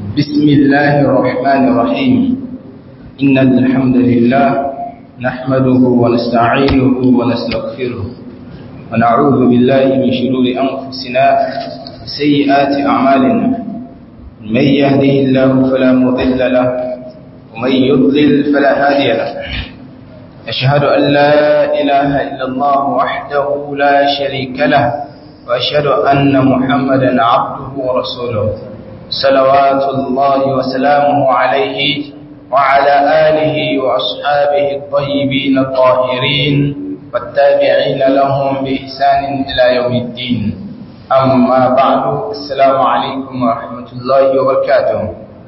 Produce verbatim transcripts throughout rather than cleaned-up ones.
بسم الله الرحمن الرحيم إن الحمد لله نحمده ونستعينه ونستغفره ونعوذ بالله من شرور أنفسنا وسيئات أعمالنا من يهده الله فلا مضل له ومن يضلل فلا هادي له أشهد أن لا إله إلا الله وحده لا شريك له وأشهد أن محمدا عبده ورسوله صلوات الله وسلامه عليه وعلى آله وأصحابه الطيبين الطاهرين والتابعين لهم بإحسان إلى يوم الدين أما بعد السلام عليكم ورحمة الله وبركاته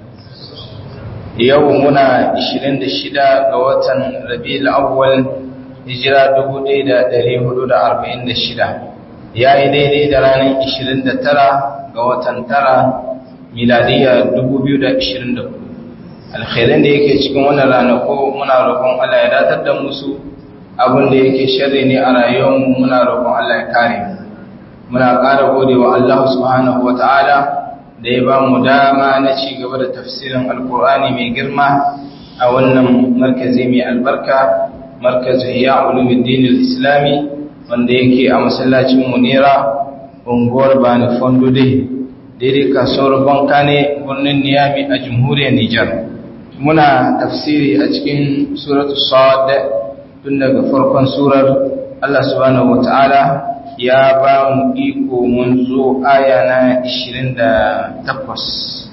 يومنا عشرين دشدا قوة ربيع الأول هجرة دبودي دا دري حدود أربعين دشدا يا إيدي دراني عشرين دترا قوة ترى miladiya dubu biyu da ashirin da hudu. Alkhairan da yake cikin wannan ranako muna roƙon Allah ya datar da musu, abin da yake sharri ne a rayuwarmu muna roƙon Allah ya kare mu. Muna ƙara godewa Allah subhanahu wata'ala da ya ba mu dama na ci gaba da tafsirin Alƙur'ani mai girma a wannan markazi mai albarka, markazu Ihya Ulumuddin Al-Islami wanda yake a masallacin Munira, unguwar Bani Fondo dai. daidai kasuwar banka ne birnin Niyami a jamhuriyar Nijar. Muna tafsiri a cikin suratu Sad tun daga farkon surar. Allah subhanahu wata'ala ya ba mu iko mun zo aya na ishirin da takwas,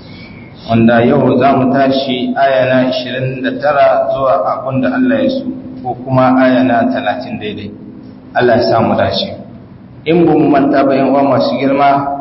wanda yau za mu tashi aya na ishirin da tara zuwa abin da Allah ya so, ko kuma aya na talatin daidai. Allah ya samu dace. In ba mu manta bayan uwa masu girma,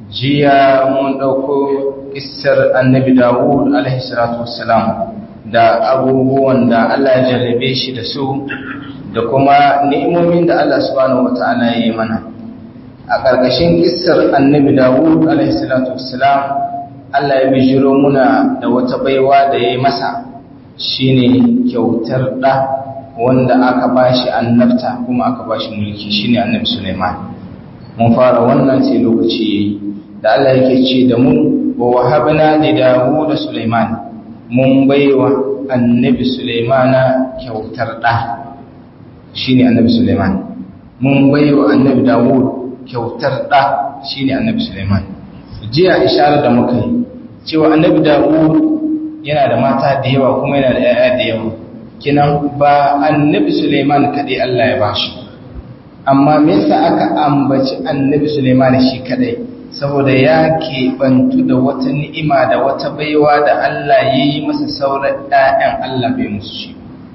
jiya mun ɗauko ƙissar annabi Dawud alaihi salatu wassalam da abubuwan da Allah ya jarrabe shi da su da kuma ni'imomin da Allah subhanahu wata'ala ya yi mana. A ƙarƙashin ƙissar annabi Dawud alaihi salatu wassalam, Allah ya bijiro muna da wata baiwa da ya yi masa, shine kyautar ɗa wanda aka bashi annabta kuma aka bashi mulki, shine annabi Sulaiman. Mun fara wannan sai lokaci yayi da Allah yake ce da mu, wa wahabna li Dawud Sulaiman, mun baiwa annabi Sulaimana kyautar da, shine annabi Sulaiman. Mun baiwa annabi Dawud kyautar da, shine annabi Sulaiman. Jiya isharar da muka yi cewa annabi Dawud yana da mata da yawa kuma yana da ƴaƴa da yawa, kinan ba annabi Sulaiman kadai Allah ya bashi. Amma me yasa aka ambaci annabi Sulaiman shi kadai? Saboda ya keɓantu da wata ni'ima da wata baiwa da Allah ya yi masa, sauran ɗayan Allah bai musu shi.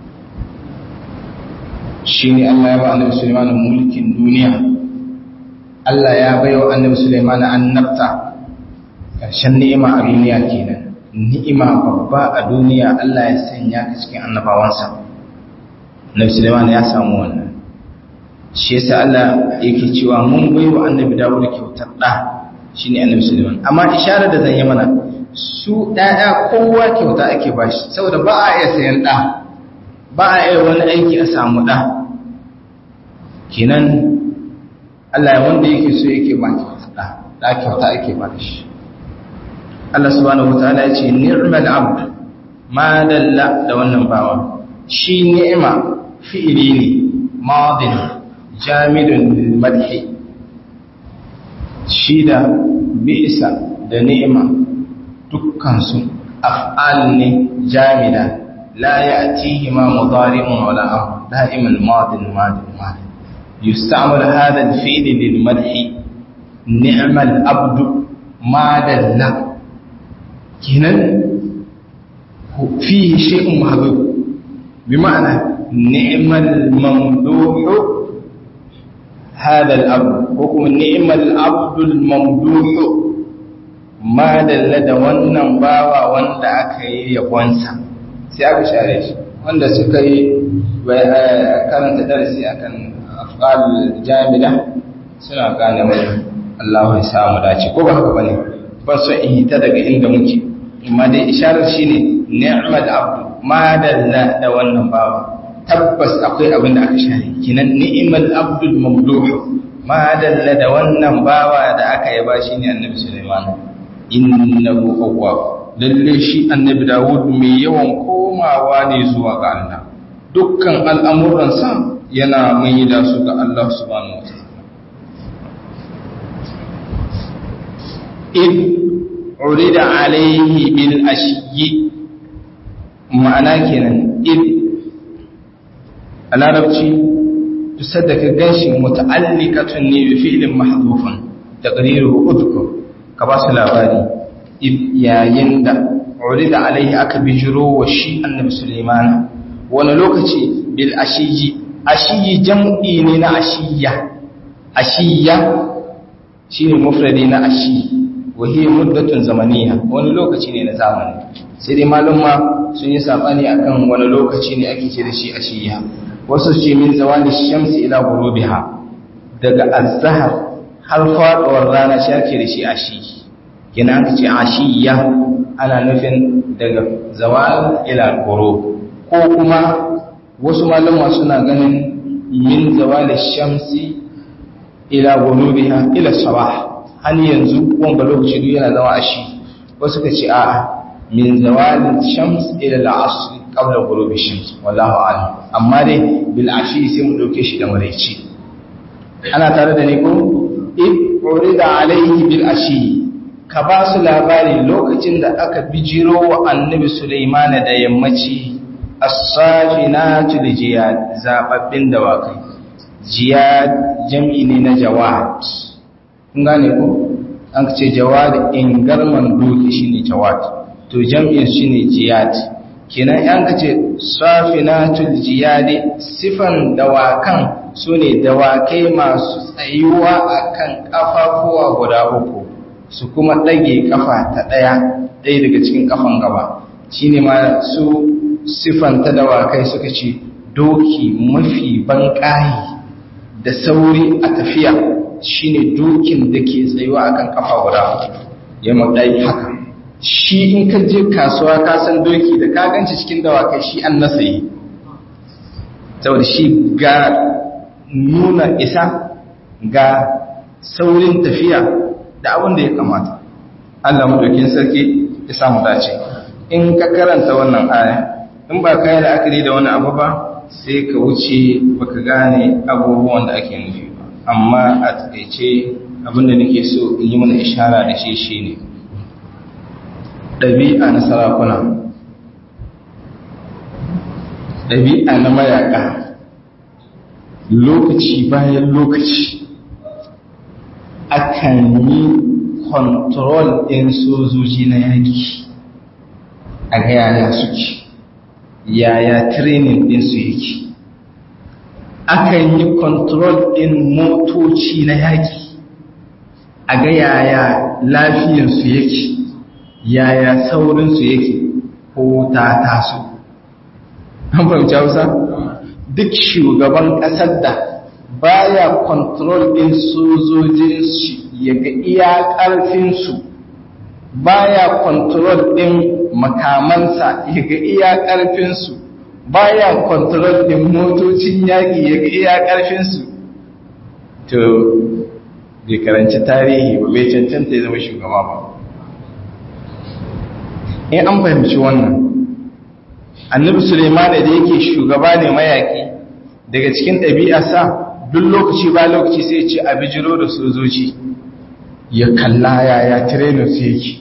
Shi ne Allah ya ba annabi Sulaiman mulkin duniya. Allah ya bai wa annabi Sulaiman annabta, ƙarshen ni'ima a duniya kenan. Ni'ima babba a duniya Allah ya sanya ka cikin annabawansa. Annabi Sulaiman ya samu wannan. Shi yasa Allah yake cewa mun bai wa annabi Dawud kyautar ɗa, shi ne annabi Sulaiman. Amma isharar da zan yi mana, su ɗaya kowa kyauta ake ba shi, saboda ba a iya sayan ɗa, ba a iya wani aiki a samu ɗa. Kenan Allah ya wanda yake so yake ba kyauta ɗa, ɗa kyauta ake ba shi. Allah subhanahu wataala ya ce ni'mal abd, ma dalla da wannan bawa. Shi ni'ima fi'ili ne madin jamidun lil madhi, shi da bisa da ni'ima dukkansu af'al ne jamida, la ya'tihi ma mudari'un wala amr, da'iman madin madin madin. Yusta'mal hadha al-fi'l lil madhi, ni'mal abdu ma dalla. Kinan fihi shay'un mahdhuf, bima'na ni'mal mamduh هذا الأبد وكم نعم العبد الممدوح ما دل da wannan bawa wanda aka yi yabonsa, sai aka share shi. Wanda suka yi karanta darasi akan afqal jamila suna gane mai. Allah ya samu dace, ko ba haka bane? Ban so in hita daga inda muke, amma dai isharar shine ni'mal abd, ma dalla da wannan bawa. Tabbas akwai abin da aka share, kinan ni'mal abdul mamduh, ma dalla da wannan bawa da aka yaba shi ne annabi Sulaiman. Innahu awwab, lalle shi annabi Dawud mai yawan komawa ne zuwa ga Allah dukkan al'amuransa yana mai da su ga Allah subhanahu wataala id urida alaihi bil ashyi ma'ana kenan id a larabci tusar da ka ganshi muta'alliqatun ne bi fi'lin mahdhufun taqdiruhu udhkur ka ba su labari yayin da urida alaihi aka bijiro wa shi annabi Sulaiman wani lokaci bil ashiyi ashiyi jam'i ne na ashiya ashiya shine mufradi na ashi wa hiya muddatun zamaniya wani lokaci ne na zamani sai dai malumma sun yi sabani akan wani lokaci ne ake ce da shi ashiya wasu ce min zawali shamsi ila ghurubiha daga azhar har faduwar rana shi ake da shi ashi kina aka ce ashiya ana nufin daga zawal ila ghurub ko kuma wasu malumma suna ganin min zawali shamsi ila ghurubiha ila sabah har yanzu wanga lokaci duk yana zama ashi wasu ka ce a'a min zawali shams ila al-asr qabla ghurubi shams wallahu a'lam amma dai bil ashi sai mu dauke shi da maraici ana tare da ni ko id urida alaihi bil ashi ka ba su labari lokacin da aka bijiro wa annabi Sulaiman da yammaci as-safinatu lijiyad zababbin dawakai jiyad jam'i ne na jawad kun gane ko an ce jawad ingarman doki shine jawad to jam'in shine jiyad kenan an kace safinatul jiyad sifan dawakan sune dawakai masu tsayuwa akan kafafuwa guda uku su kuma dage kafa ta daya daya daga cikin kafan gaba shine ma su sifan ta dawakai suka ce doki mafi banƙayi da sauri a tafiya shine dokin da ke tsayuwa akan kafa guda ya madai haka shi in ka je kasuwa ka san doki da ka ganci cikin dawakai shi an nasayi saboda shi ga nuna isa ga saurin tafiya da abin da ya kamata Allah madaukin sarki ya samu dace in ka karanta wannan aya in ba ka yi la'akari da wani abu ba sai ka wuce baka gane abubuwan da ake nufi ba amma a takaice abinda nake so in yi mana ishara da shi shine ɗabi'a na sarakuna ɗabi'a na mayaka lokaci bayan lokaci akan yi kontrol ɗin sojoji na yaƙi a ga yaya suke yaya training ɗinsu yake akan yi kontrol ɗin motoci na yaƙi a ga yaya lafiyarsu yake yaya saurinsu yake ko ta taso an fahimci hausa duk shugaban ƙasar da baya kontrol ɗin sojojin shi ya ga iya ƙarfinsu baya kontrol ɗin makamansa ya ga iya ƙarfinsu baya kontrol ɗin motocin yaƙi ya ga iya ƙarfinsu to bai karanci tarihi ba bai cancanta ya zama shugaba ba in an fahimci wannan annabi Suleiman da yake shugaba ne mayaki daga cikin ɗabi'arsa duk lokaci ba lokaci sai ce a bijiro da sojoji ya kalla yaya trainer su yake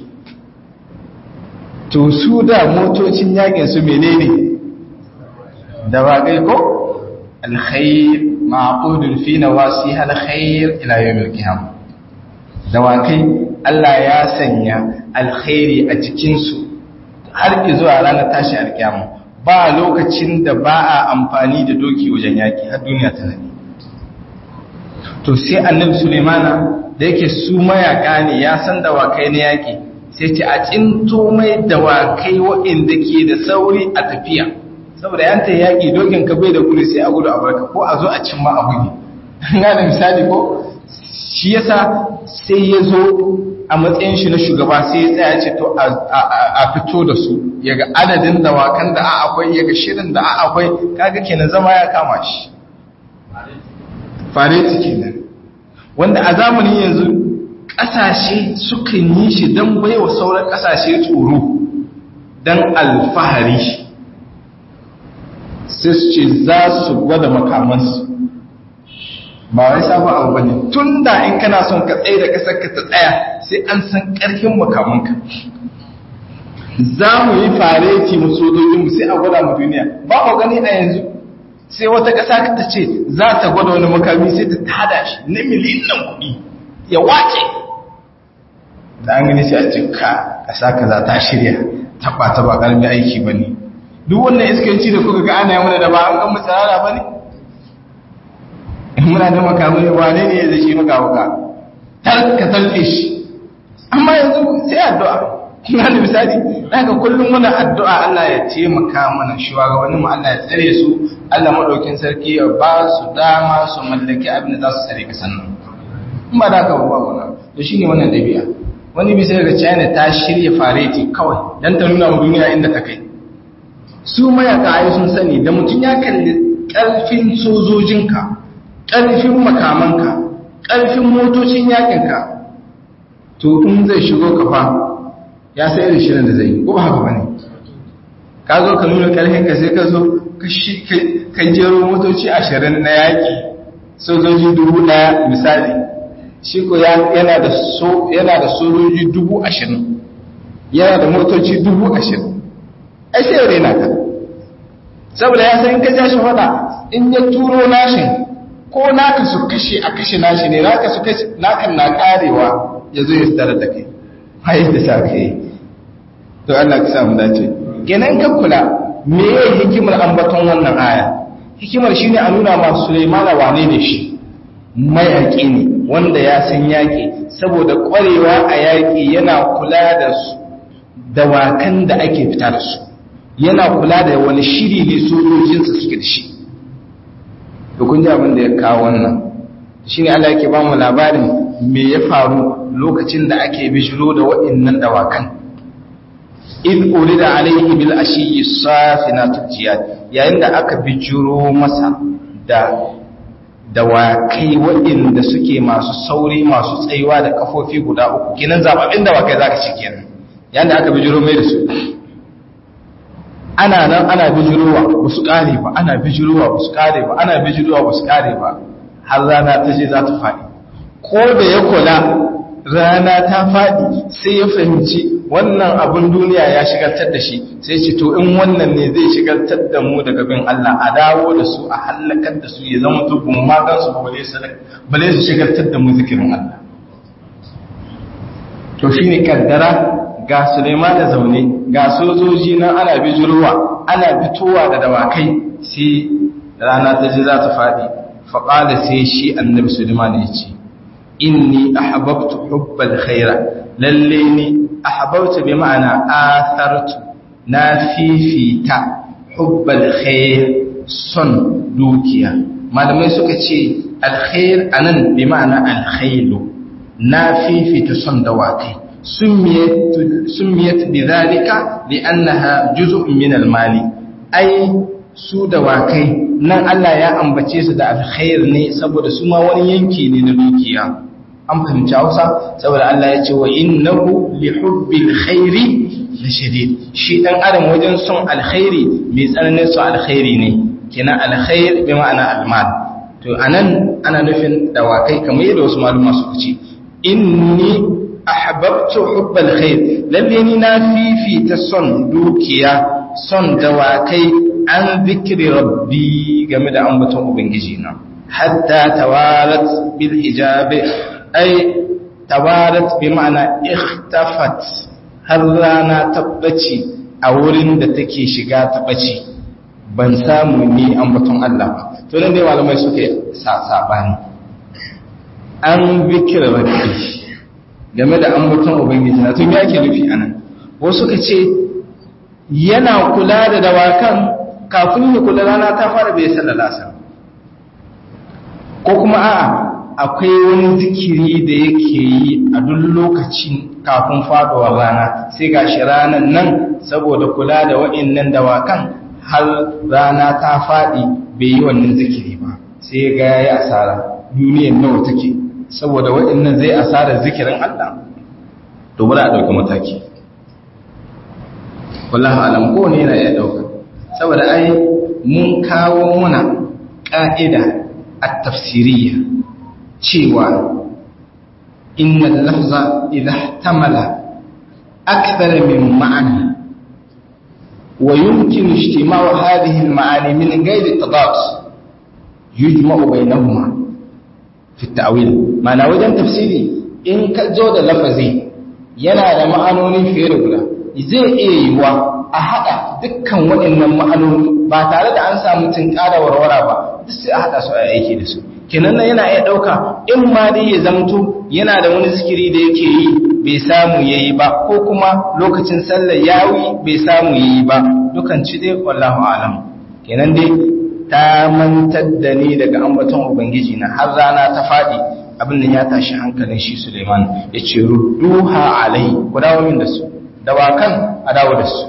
to su da motocin yakin su menene da bagai ko alkhair ma'qudun fi nawasi alkhair ila yawmil qiyamah dawakai Allah ya sanya alkhairi a cikin su har zuwa ranar tashi alkiyama ba lokacin da ba a amfani da doki wajen yaki har duniya ta nabi to sai annabi Sulaimana da yake su mayaka ne ya san dawakai na yaki sai ce a tsinto mai dawakai waɗanda ke da sauri a tafiya saboda yanta yaki dokin ka bai da kuri sai a gudu a barka ko a zo a cimma a gudu ga da misali ko shi yasa sai ya zo a matsayin shi na shugaba sai ya tsaya ce to a fito da su yaga adadin dawakan da akwai yaga shirin da akwai kaga kenan zama ya kama shi fareti kenan wanda a zamanin yanzu kasashe sukan yi shi don baiwa sauran kasashe tsoro dan alfahari sai su ce za su gwada makamansu ba wai sabon abu bane tun da in kana son ka tsaye da kasar ka ta tsaya sai an san ƙarfin makamanka za mu yi fareti mu sojojinmu sai a gwada mu duniya ba ku gani a yanzu sai wata ƙasa ta ce za ta gwada wani makami sai ta tada shi na miliyan nan kuɗi ya wace da an gani sai a ce ka ƙasa kaza ta shirya taɓa ta ba ƙarfi aiki ba ne duk wannan iskanci da kuka ga ana yi mana da ba an gama tsara ba ne muna da makamai wane ne ya zai maka wuka har ka tarfe shi amma yanzu sai addu'a kuna da misali daga kullum muna addu'a Allah ya taimaka mana shugabannin mu Allah ya tsare su Allah madaukin sarki ya ba su dama su mallaki abin da za su tsare kasan nan in ba da ka ba wannan to shine wannan dabi'a wani bisa ga China ta shirya fareti kawai dan ta nuna wa duniya inda ta kai su mayaka ayi sun sani da mutun ya kalli karfin sojojinka karfin makamanka karfin motocin yakinka to in zai shigo kafa ya sai irin shirin da zai yi ko ba haka bane ka zo ka nuna karfin ka sai ka zo ka jero motoci ashirin na yaki sojoji dubu daya misali shi ko yana da so yana da sojoji dubu ashirin yana da motoci dubu ashirin ai sai ya rena ka saboda ya san in ka ja shi fada in ya turo nashin ko naka su kashe a kashe nashi ne naka su kashe nakan na karewa ya zo ya tsara da kai hai da sa kai to Allah ka samu dace kenan ka kula me yake hikimar ambaton wannan aya hikimar shine a nuna ma Sulaiman wane ne shi mayaki ne wanda ya san yaki saboda kwarewa a yaki yana kula da su dawakan da ake fita da su yana kula da wani shiri ne sojojinsa suke da shi to kun ji abin da ya kawo wannan shine Allah yake ba mu labarin me ya faru lokacin da ake bijiro da waɗannan dawakan in urida alaihi bil ashiyi safinatu jiyad yayin da aka bijiro masa da dawakai waɗanda suke masu sauri masu tsayuwa da kafofi guda uku kinan zababin dawakai zaka ci kenan yayin da aka bijiro mai da su ana nan ana bijirowa ba su kare ba ana bijirowa ba su kare ba ana bijirowa ba su kare ba har rana ta je za ta faɗi ko da ya kula rana ta faɗi sai ya fahimci wannan abin duniya ya shigartar da shi sai ce to in wannan ne zai shigartar da mu daga bin Allah a dawo da su a halakar da su ya zama tubun magan su bale su bale su shigartar da mu zikirin Allah to shine kaddara ga Suleiman da zaune ga sojoji nan ana bijirwa ana fitowa da dawakai sai rana ta ji za ta faɗi faqala sai shi annabi Suleiman ya ce inni ahbabtu hubbal khaira lalle ni ahbabtu bi ma'ana athartu na fifita hubbal khair son dukiya malamai suka ce alkhair anan bi ma'ana alkhailu na fifita son dawakai سميت سميت بذلك لأنها جزء من المال أي su dawakai nan Allah ya ambace su da alkhair ne saboda su ma wani yanki ne na dukiya an fahimci Hausa saboda Allah ya ce wa innahu li hubbil khairi la shadid shi dan adam wajen son alkhairi mai tsananin su alkhairi ne kenan alkhair bi ma'ana almal to anan ana nufin dawakai kamar yadda wasu maluma suka ce inni ahbabtu hubbal khair lalle ni na fifita son dukiya son dawakai an zikri rabbi game da ambaton ubangiji na hatta tawarat bil hijab ay tawarat bi ma'ana ikhtafat har rana tabbaci a wurin da take shiga tabbaci ban samu ni ambaton Allah ba to nan dai malamai suke sabani an zikri rabbi game da ambaton ubangiji na tun yake nufi anan wasu ka ce yana kula da dawakan kafin ya kula rana ta fara bai sallala sa ko kuma a'a akwai wani zikiri da yake yi a duk lokacin kafin faduwar rana sai gashi ranan nan saboda kula da wa'annan dawakan har rana ta fadi bai yi wannan zikiri ba sai ga yayi asara duniyar nawa take saboda waɗannan zai asarar zikirin Allah to bari a ɗauki mataki wallahi alam ko ne yana ya dauka saboda ai mun kawo muna ka'ida at-tafsiriyya cewa inna al-lafza idha ihtamala akthar min ma'ana wa yumkin ijtima'u hadhihi al-ma'ani min ghayri tadad yujma'u bainahuma fi at-ta'wil ma'ana wajen tafsiri in ka zo da lafazi yana da ma'anoni fiye da guda zai iya yiwa a haɗa dukkan waɗannan ma'anoni ba tare da an samu tunƙara warwara ba duk sai a haɗa su a aiki da su kenan nan yana iya ɗauka in ma dai ya zamto yana da wani zikiri da yake yi bai samu ya yi ba ko kuma lokacin sallar yawi bai samu ya yi ba dukan ci dai wallahu alam kenan dai ta mantar da ni daga ambaton ubangiji na har rana ta faɗi abin da ya tashi hankalin shi Suleiman ya ce rudduha alai ku dawo min da su dawakan a dawo da su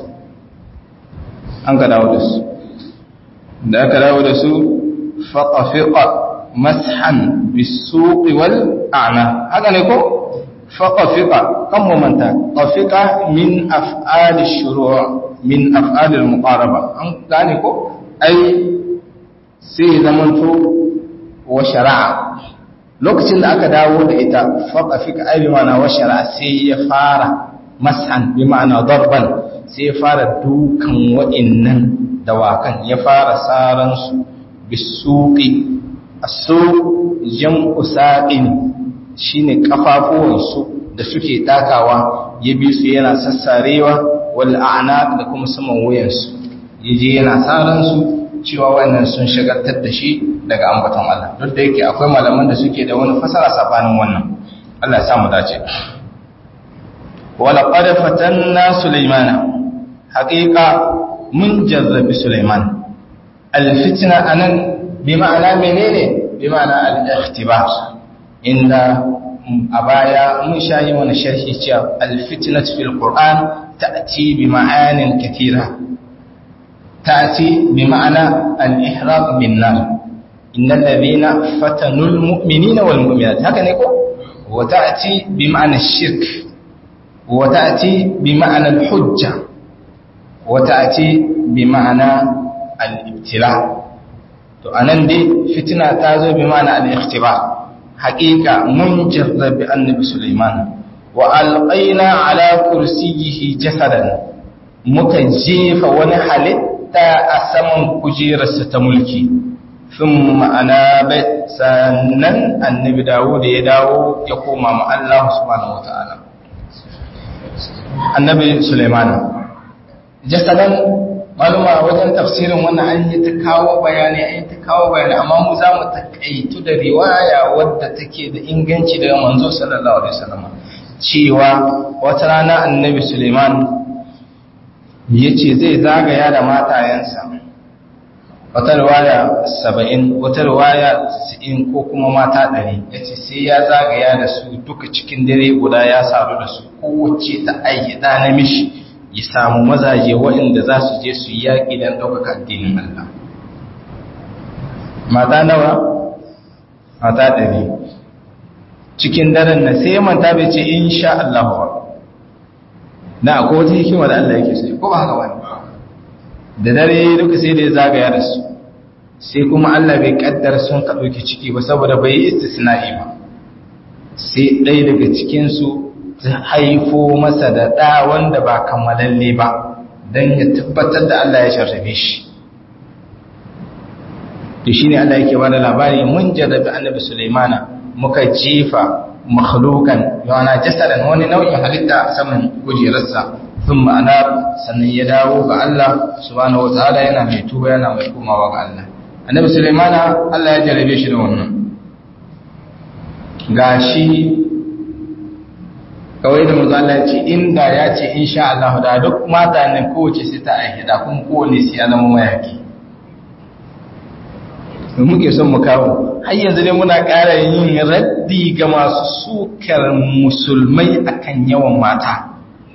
an ka dawo da su da aka dawo da su faqafiqa mashan bisuqi wal a'na haka ne ko faqafiqa kan mu manta qafiqa min af'al ash-shuru' min af'al al-muqaraba an gane ko ai sai zamanto wa shar'a lokacin da aka dawo da ita faqafiqa ai bi ma'ana wa shar'a sai ya fara mas'an bi ma'ana darban sai ya fara dukan wa'innan dawakan ya fara saran su bisuqi as-suq jam'u saqin shine kafafuwan su da suke takawa ya bi su yana sassarewa wal a'naq da kuma saman wuyan su yaje yana saran su cewa wannan sun shagaltar da shi daga ambaton Allah duk da yake akwai malaman da suke da wani fasara sabanin wannan Allah ya sa mu dace wala qad fatanna sulaymana haqiqa mun jarrabi sulaiman al-fitna anan bi ma'ana menene bi ma'ana al-ikhtibar inda abaya mun shayi wani sharhi cewa al-fitnatu fil qur'an ta'ti bi ma'anin katira ta'ti bi ma'ana al-ihraq bin nar innal ladhina fatanul mu'minina wal mu'minat haka ne ko wa ta'ti bi ma'ana ash-shirk wa ta'ti bi ma'ana al-hujja wa ta'ti bi ma'ana al-ibtila to anan dai fitina ta zo bi ma'ana al-ikhtibar haqiqa mun jarrabi annabi sulaiman wa alqaina ala kursiyyihi jasadan muka jefa wani halitta a saman kujerarsa ta mulki thumma anaba sannan annabi dawud ya dawo ya koma ma Allah subhanahu wataala annabi sulaiman jasadan maluma wajen tafsirin wannan an yi ta kawo bayani an yi ta kawo bayani amma mu za mu takaitu da riwaya wadda take da inganci daga manzo sallallahu alaihi wasallam cewa wata rana annabi Suleiman yace zai zagaya da matayensa wata riwaya saba'in wata riwaya tis'in ko kuma mata ɗari yace sai ya zagaya da su duka cikin dare guda ya saru da su kowace ta ayyada na mishi ya samu mazaje waɗanda za su je su yi yaƙi don ɗaukaka addinin Allah. Mata nawa? Mata ɗari. Cikin daren na sai manta bai ce in sha Allah ba. Na akwai wata hikima da Allah yake sai, ko ba haka wani? Da dare duka sai da ya zagaya da su, sai kuma Allah bai ƙaddar sun ka ɗauki ciki ba saboda bai yi istisna'i ba. Sai ɗaya daga cikinsu ta haifo masa da ɗa wanda ba kammalalle ba don ya tabbatar da Allah ya sharrafe shi to shi ne Allah yake bada labari mun jarrabi annabi Sulaimana muka jefa makhlukan yana jasadan wani nau'in halitta saman kujerarsa sun ma'ana sannan ya dawo ga Allah subhanahu wataala yana mai tuba yana mai komawa ga Allah annabi Sulaimana Allah ya jarrabe shi da wannan gashi kawai da manzo Allah ce inda ya ce insha Allah da duk mata ne kowace sai ta aihe da kuma kowane sai ya zama mayaki mu muke son mu kawo har yanzu dai muna ƙara yin raddi ga masu sukar musulmai akan yawan mata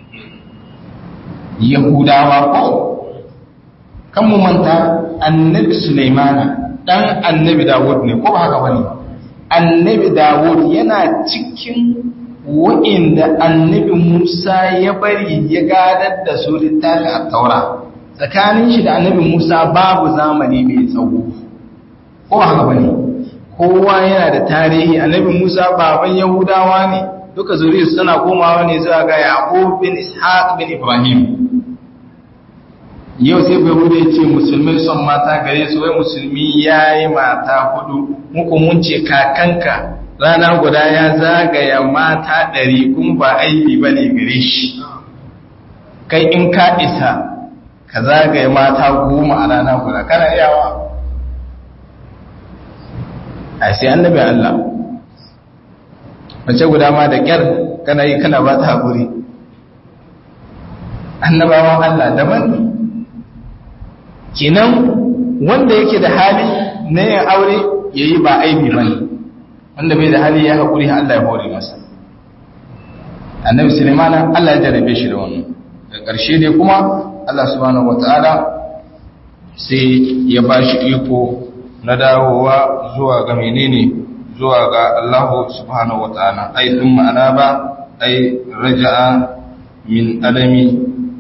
yahudawa ko kan mu manta annabi Sulaimana dan annabi Dawud ne ko ba haka bane annabi Dawud yana cikin wa'inda annabi Musa ya bari ya gadar da su littafi a taura tsakanin shi da annabi Musa babu zamani mai tsawo ko haka bane kowa yana da tarihi. annabi Musa baban Yahudawa ne, duka zuriyar suna komawa ne zuwa ga Yaqub bin Ishaq bin Ibrahim. Yau sai bai hude ce musulmai son mata gare su, wai musulmi yayi mata hudu, muku mun ce kakanka rana guda ya zagaya mata ɗari kun ba aibi bane gare shi. Kai in ka isa ka zagaya mata goma a rana guda kana iyawa? Ai sai annabi Allah mace guda ma da kyar kana yi kana ba ta haƙuri. Annabawan Allah daban ne. Kenan wanda yake da hali na yin aure ya yi ba aibi ba ne, wanda bai da hali ya haƙuri Allah ya hore masa. Annabi Sulaimana Allah ya jarabe shi da wannan. Da ƙarshe ne kuma Allah subhanahu wata'ala sai ya ba shi iko na dawowa zuwa ga menene zuwa ga Allah subhanahu wata'ala. Ai sun ma'ana ba ai raja'a min alami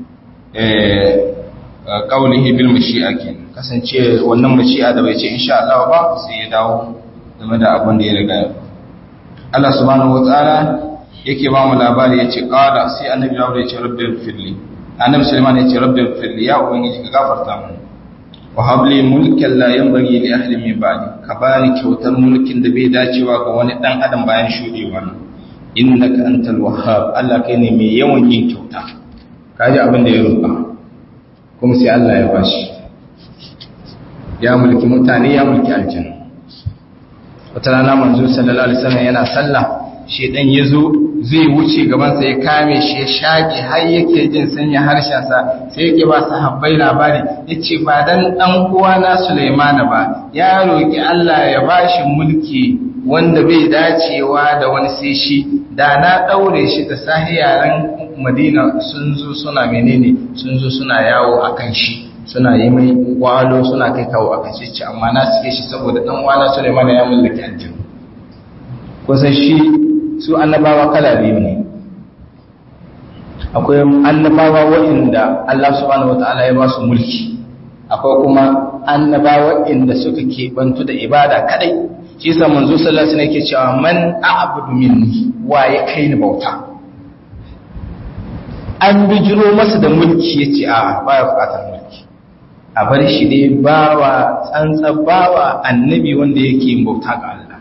qaulihi bil mashi'a kin kasance wannan mashi'a da bai ce insha Allah ba sai ya dawo game da abin da ya riga. Allah subhanahu wata'ala yake ba mu labari yace qala sai annabi Dawud ya ce rabbil firli, annabi Sulaiman ya ce rabbil firli, ya ubangiji ka gafarta mu. wa habli mulkan la yanbaghi li ahli min ba'di, ka bani kyautar mulkin da bai dacewa ga wani dan adam bayan shudewa. innaka antal wahhab, Allah kai ne mai yawan yin kyauta. Kaji abin da ya roƙa kuma sai Allah ya bashi, ya mulki mutane ya mulki aljanna. Wata rana manzo sallallahu alaihi wasallam yana sallah, shedan yazo zai wuce gaban sa ya kame shi ya shage har yake jin sanya harshen sa, sai yake ba sahabbai labari yace ba dan dan uwa na Sulaiman ba ya roki Allah ya bashi mulki wanda bai dacewa da wani sai shi, da na daure shi da sahiyaran Madina sun zo suna menene sun zo suna yawo akan shi, suna yi mai kwalo suna kai kawo akan shi ce amma na suke shi saboda dan uwana Sulaiman ya mallaki aljanna. Kusan shi su annabawa kala biyu ne, akwai annabawa waɗanda Allah subhanahu wataala ya ba su mulki, akwai kuma annabawa waɗanda suka keɓantu da ibada kadai. Shi yasa manzo sallallahu alaihi wasallam yake cewa man a'budu minni, wa ya kai ni bauta. An bijiro masa da mulki yace a baya bukatar mulki, a bar shi dai bawa tsantsa bawa annabi wanda yake yin bauta ga Allah.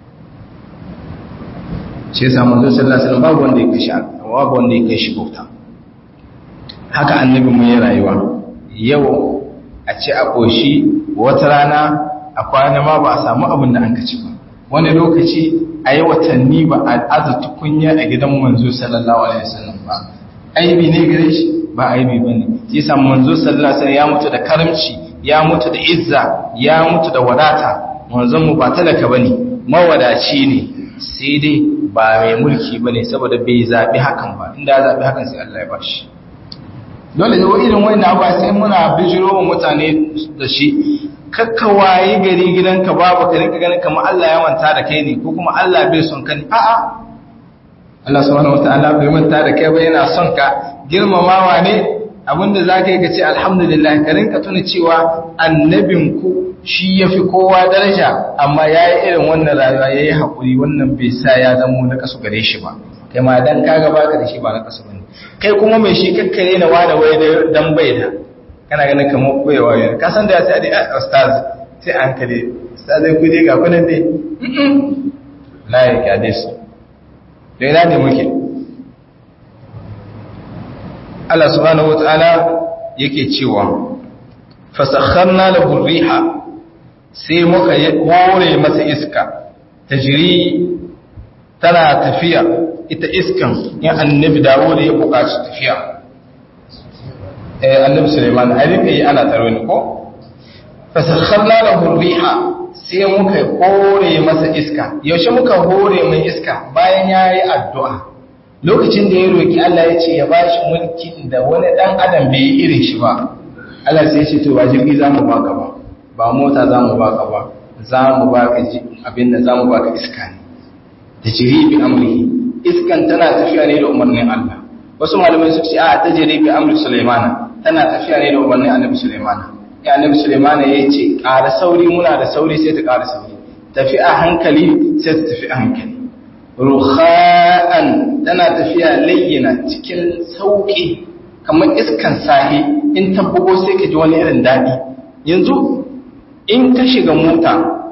Shi yasa manzo sallallahu alaihi wasallam babu wanda yake shi babu wanda yake shi bauta. Haka annabi mu ya rayuwa. Yau a ce a koshi, wata rana a kwana ma ba a samu abin da an kaci ba. Wani lokaci a yi watanni ba a aza tukunya a gidan manzo sallallahu alaihi wasallam ba. Aibi ne gare shi? Ba aibi bane. Shi yasa manzo sallallahu alaihi wasallam ya mutu da karamci, ya mutu da izza, ya mutu da wadata. Manzon mu ba talaka bane, mawadaci ne. Sai dai ba mai mulki bane saboda bai zabi hakan ba. Inda ya zabi hakan sai Allah ya bashi. Dole ne irin wannan abu sai muna bijiro wa mutane da shi. Kakka waye gari gidanka babu ka rinka ganin kamar Allah ya manta da kai ne ko kuma Allah bai son ka ne. A'a. Allah subhanahu wataala bai manta da kai ba, yana son ka. Girmamawa ne, abinda zaka yi ka ce alhamdulillah, ka rinka tuna cewa annabinku shi yafi kowa daraja amma yayi irin wannan rayuwa yayi hakuri, wannan bai sa ya zama na kasu gare shi ba. Kai ma dan kaga baka da shi ba na kasu bane. Kai kuma mai shi kakkare na wani waye dan bai da. Kana ganin kamar koyewa ne. Ka san da ya sai dai ustaz sai an kale. Ustaz dai ku dai ga kunan dai. La ya kade su. Da ina ne muke? Allah subhanahu wataala yake cewa fasakharna lahu riha, sai muka hore masa iska tajri tana tafiya. Ita iskan in annabi Dawud ya buƙaci tafiya, eh annabi Sulaiman a rika yi ana taro ne ko fasakharna lahu riha, sai muka hore masa iska. Yaushe muka hore mai iska? Bayan yayi addu'a, lokacin da ya roki Allah ya ce ya bashi mulkin da wani dan adam bai yi irin shi ba. Allah sai ya ce to ba jirgi zamu baka ba, ba mota zamu baka ba, zamu baka abin da zamu baka iska ne. Tajri bi amrihi, iskan tana tafiya ne da umarnin Allah wasu malamai suka ce a tajri bi amri Sulaimana tana tafiya ne da umarnin Annabi Sulaimana ya Annabi Sulaimana yace ƙara sauri muna da sauri sai ta ƙara sauri tafi a hankali sai ta tafi a hankali ruha'an tana tafiya layyana cikin sauki kamar iskan sahi in ta bugo sai ka ji wani irin daɗi yanzu in ka shiga mota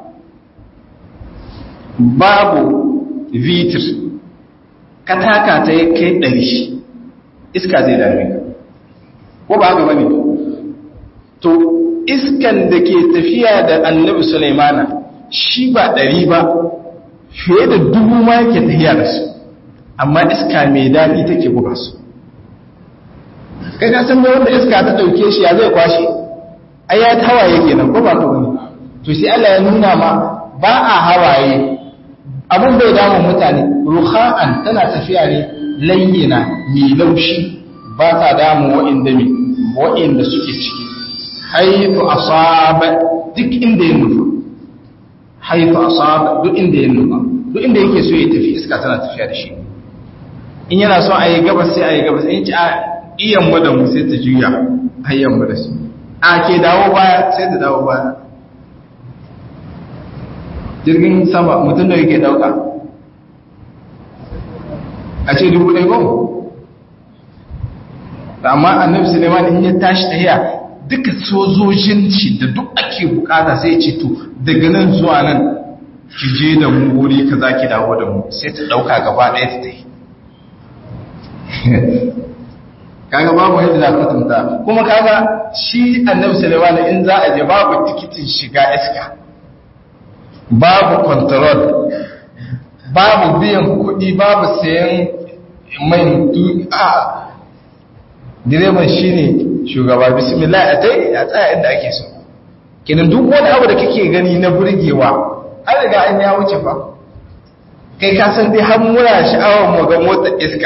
babu vitir ka taka ta ya kai ɗari iska zai dame ka ko ba haka bane to iskan da ke tafiya da Annabi Sulaimana shi ba ɗari ba fiye da dubu ma yake tafiya da su amma iska mai daɗi take buga su kai ka san wanda iska ta ɗauke shi ya zai kwashe ai ya ta hawaye kenan ko ba ka bane to sai Allah ya nuna ma ba a hawaye abin bai damu mutane ruha'an tana tafiya ne layyina mai laushi ba ta damu wa'inda mai wa'inda suke ciki haifu asaba duk inda ya nufa haifu asaba duk inda ya nufa duk inda yake so ya tafi iska tana tafiya da shi in yana so a yi gabas sai a yi gabas in ci a iyan mu da mu sai ta juya hayyan mu da su a ke dawo baya sai ta dawo baya jirgin sama mutum da yake dauka a ce dubu ɗaya goma amma annabi suleiman in ya tashi tahiya duka sojojin shi da duk ake bukata sai ce to daga nan zuwa nan ki je da mu wuri kaza ki dawo da mu sai ta dauka gaba ɗaya ta tahi kaga babu yadda za ka tunta kuma kaga shi annabi suleiman in za a je babu tikitin shiga iska babu control babu biyan kuɗi babu sayan mai a direban shine shugaba bismillah a tai a tsaya inda ake so kenan duk wani abu da kake gani na burgewa an riga an ya wuce fa kai ka san dai har muna sha'awar mu ga motar iska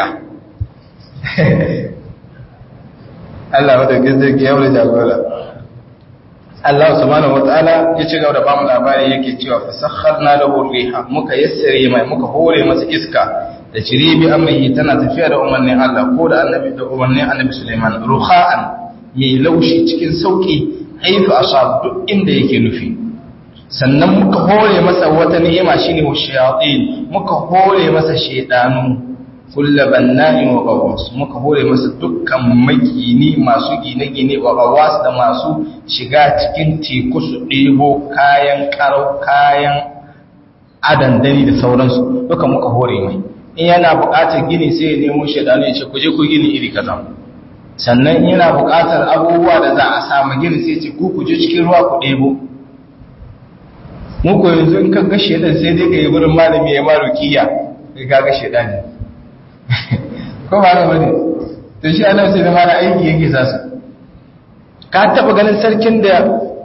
Allah wadda gazzar ya wuri jagora Allah subhanahu wataala ya ci gaba da bamu labari yake cewa fasakharna lahu riha muka yassare mai muka hore masa iska da ciribi amrihi tana tafiya da umarnin Allah ko da annabi da umarnin annabi Sulaiman ruha'an mai laushi cikin sauki haifu ashab duk inda yake nufi sannan muka hore masa wata ni'ima shine shayatin muka hore masa shedanu kullu banna'in wa qawwas muka hore masa dukkan makini masu gine-gine wa qawwas da masu shiga cikin teku su ɗebo kayan karau kayan adandani da sauransu duka muka hore mai in yana buƙatar gini sai ya nemo shedanu ya ce ku je ku gini iri kaza sannan in yana buƙatar abubuwa da za a samu gini sai ya ce ku ku je cikin ruwa ku ɗebo muku yanzu in ka ga shedan sai dai ka yi wurin malami ya ma rukiya kai ka ga shedani ko ba ga bane to shi Allah sai da mara aiki yake sa su ka taba ganin sarkin da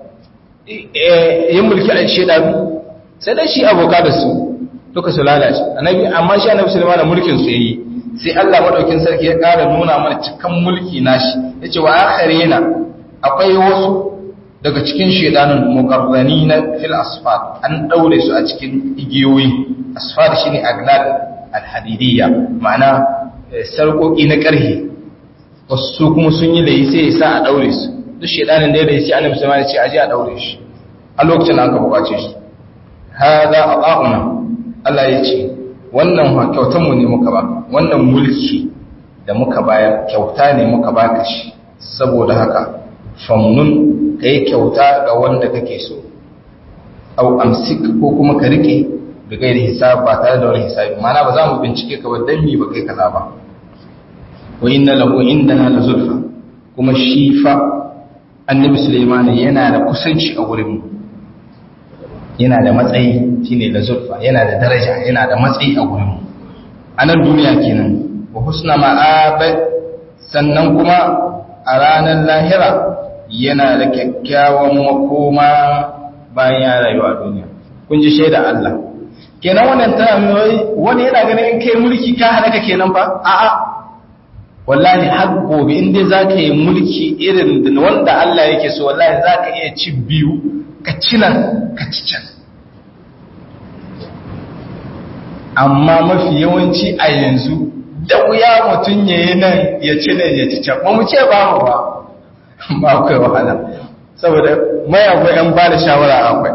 ya mulki a shedanu sai dai shi aboka da su duka su lalace annabi amma shi annabi Sulaiman da mulkin su yayi sai Allah madaukin sarki ya ƙara nuna mana cikan mulki nashi yace wa akharina akwai wasu daga cikin shedanun muqarranina fil asfar an daure su a cikin igiyoyi asfar shine agnal alhadidiyya ma'ana sarƙoƙi na ƙarhe wasu kuma sun yi layi sai ya sa a daure su duk shedanin da ya layi sai annabi Sulaiman ya ce aje a daure shi a lokacin da aka buƙace shi hada aqauna Allah ya ce wannan kyautan mu ne muka ba wannan mulki da muka bayar kyauta ne muka baka shi saboda haka famnun kai kyauta ga wanda kake so au amsik ko kuma ka rike da gairi hisab ba tare da wani hisabi mana ba za mu bincike ka ba dan mi ba kai kaza ba wa inna lahu indana la zulfa kuma shi fa annabi Sulaiman yana da kusanci a wurin mu yana da matsayi shine la zulfa yana da daraja yana da matsayi a wurin mu a nan duniya kenan wa husna ma'ab sannan kuma a ranar lahira yana da kyakkyawan makoma bayan ya rayu a duniya kun ji shaida Allah kenan wannan tana wani yana ganin in kai mulki ka halaka kenan fa a'a wallahi har gobe in dai zaka yi mulki irin wanda Allah yake so wallahi zaka iya ci biyu ka ci nan ka ci can amma mafi yawanci a yanzu da wuya mutum ya yi nan ya ci nan ya ci can ba mu ce ba mu ba ba akwai wahala saboda mai akwai yan ba da shawara akwai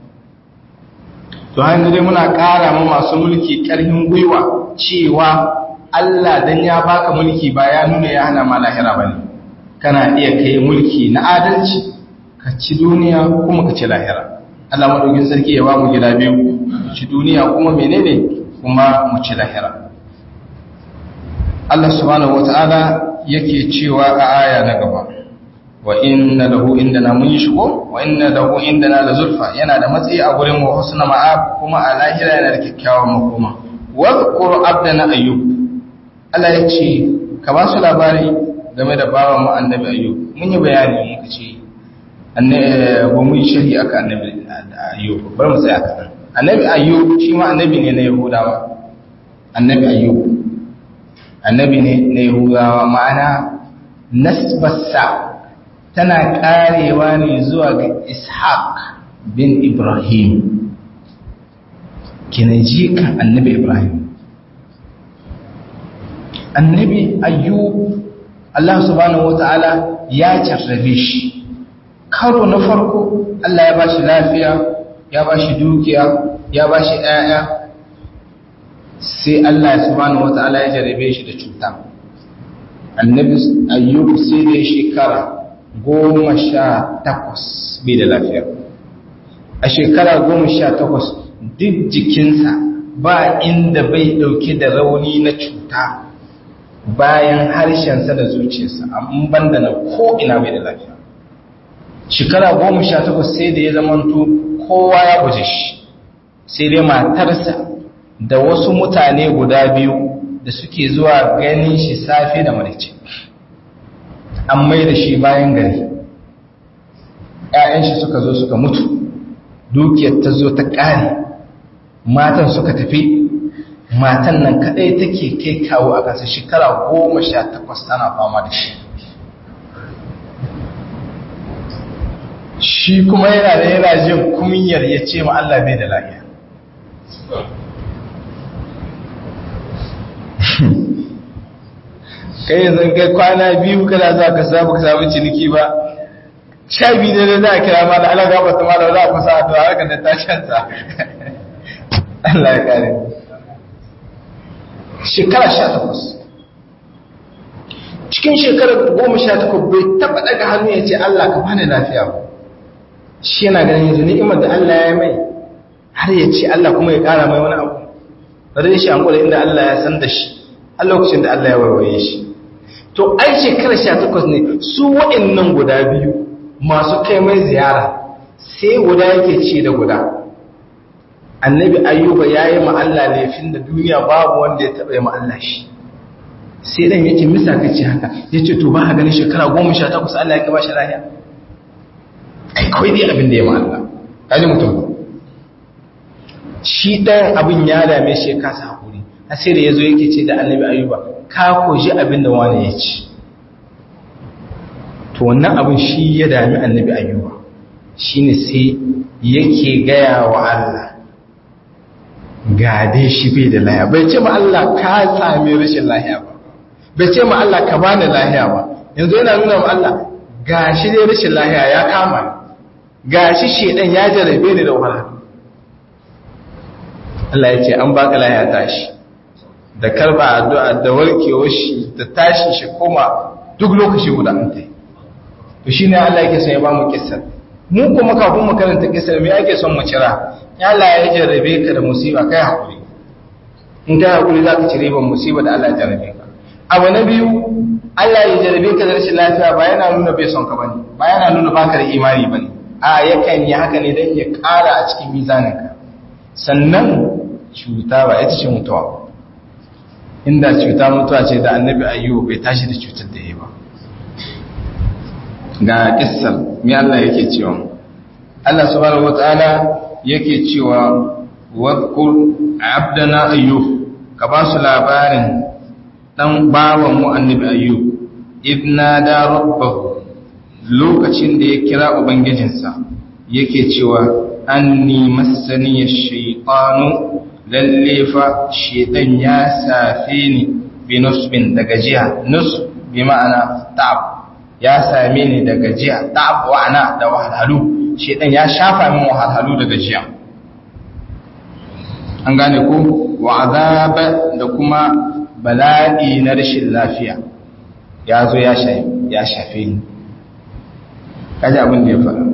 to hannu dai muna ƙara ma masu mulki ƙarfin gwiwa cewa Allah dan ya baka mulki ba ya nuna ya hana ma lahira ba ne kana iya kai mulki na adalci ka ci duniya kuma ka ci lahira Allah madaukin sarki ya ba mu gida biyu ci duniya kuma menene kuma mu ci lahira Allah subhanahu wata'ala yake cewa a aya na gaba wa inna lahu indana mun yi shigo wa inna lahu indana la zulfa yana da matsayi a gurin mu husna ma'ab kuma a lahira yana da kyakkyawan makoma wa zkur abdana ayyub Allah ya ce ka ba su labari game da bawan mu annabi ayyub mun yi bayani muka ce annabi ba mu yi shari'a aka annabi ayyub bar mu tsaya kan annabi ayyub shi ma annabi ne na yahudawa annabi ayyub annabi ne na yahudawa ma'ana nasbarsa tana karewa ne zuwa ga ishaq bin ibrahim kinaji kan annabi ibrahim annabi ayyub Allah subhanahu wata'ala ya jarrabe shi karo na farko Allah ya bashi lafiya ya bashi dukiya ya bashi ƴaƴa sai Allah subhanahu wata'ala ya jarrabe shi da cuta annabi ayyub sai da shekara goma sha takwas bai da lafiya a shekara goma sha takwas duk jikinsa ba inda bai dauke da rauni na cuta bayan harshensa da zuciyarsa amma banda na ko ina bai da lafiya shekara goma sha takwas sai da ya zamanto kowa ya guje shi sai dai matarsa da wasu mutane guda biyu da suke zuwa ganin shi safe da marice an mai da shi bayan gari ‘ya'yan shi suka zo suka mutu dukiyar ta zo ta ƙare matan suka tafi matan nan kaɗai take kai kawo a kansa shekara goma sha takwas tana fama da shi shi kuma yana da yana jin kunyar ya ce ma Allah bai da lafiya kai yanzu kai kwana biyu kada za ka samu ka samu ciniki ba sha biyu da za a kira ma da Allah gaba ta mala za a kusa a tuwa haka da tashansa Allah ya kare shekara sha takwas cikin shekarar goma sha takwas bai taɓa daga hannu ya ce Allah ka bani lafiya ba shi yana ganin yanzu ni'imar da Allah ya mai har ya ce Allah kuma ya ƙara mai wani abu bari shi an gwada inda Allah ya san da shi a lokacin da Allah ya waiwaye shi to ai shekarar sha takwas ne su waɗannan guda biyu masu kai mai ziyara sai guda yake ce da guda annabi ayyuba ya yi ma'alla laifin da duniya babu wanda ya taɓa yi ma'alla shi sai dan yake misa ka ce haka ya ce to ba a ganin shekara goma sha takwas Allah ya kaba shi lahiya ai kawai dai abin da ya ma'alla kaji mutum shi ɗayan abin ya dame shi ya kasa haƙuri a sai da ya zo yake ce da annabi ayyuba ka koji abin da wani ya ci to wannan abin shi ya dami annabi ayyuba shi ne sai yake gaya wa Allah ga dai shi bai da lahiya bai ce ma Allah ka sami rashin lahiya ba bai ce ma Allah ka bani lahiya ba yanzu yana nuna ma Allah ga shi dai rashin lahiya ya kama ni ga shi shedan ya jarabe ni da wahala Allah ya ce an baka lahiya tashi da karba addu'a da warkewar shi da tashi shi koma duk lokaci guda an tai to shine Allah yake son ya ba mu kissar mu kuma kafin mu karanta kissar me yake son mu cira Allah ya jarrabe ka da musiba kai hakuri in kai hakuri zaka ci riban musiba da Allah ya jarrabe ka abu na biyu Allah ya jarrabe ka da rashin lafiya ba yana nuna bai son ka bane ba yana nuna baka da imani bane a yakan yi haka ne dan ya ƙara a cikin mizaninka sannan cuta ba ita ce mutuwa inda cuta mutuwa ce da annabi ayyuba bai tashi da cutar da yayi ba ga kissar me Allah yake cewa Allah subhanahu wataala yake cewa wadhkur abdana ayyub ka ba su labarin dan bawan mu annabi ayyub idna da rabbahu lokacin da ya kira ubangijinsa yake cewa anni massani ash-shaytanu lalle fa shedan ya safe ni bi nusbin da gajiya nus bi ma'ana ta'ab ya same ni da gajiya ta'ab wa ana da wahalhalu shedan ya shafa min wahalhalu da gajiya an gane ko wa azaba da kuma bala'i na rashin lafiya ya zo ya shafe ya shafe ni kaji abin da ya faɗa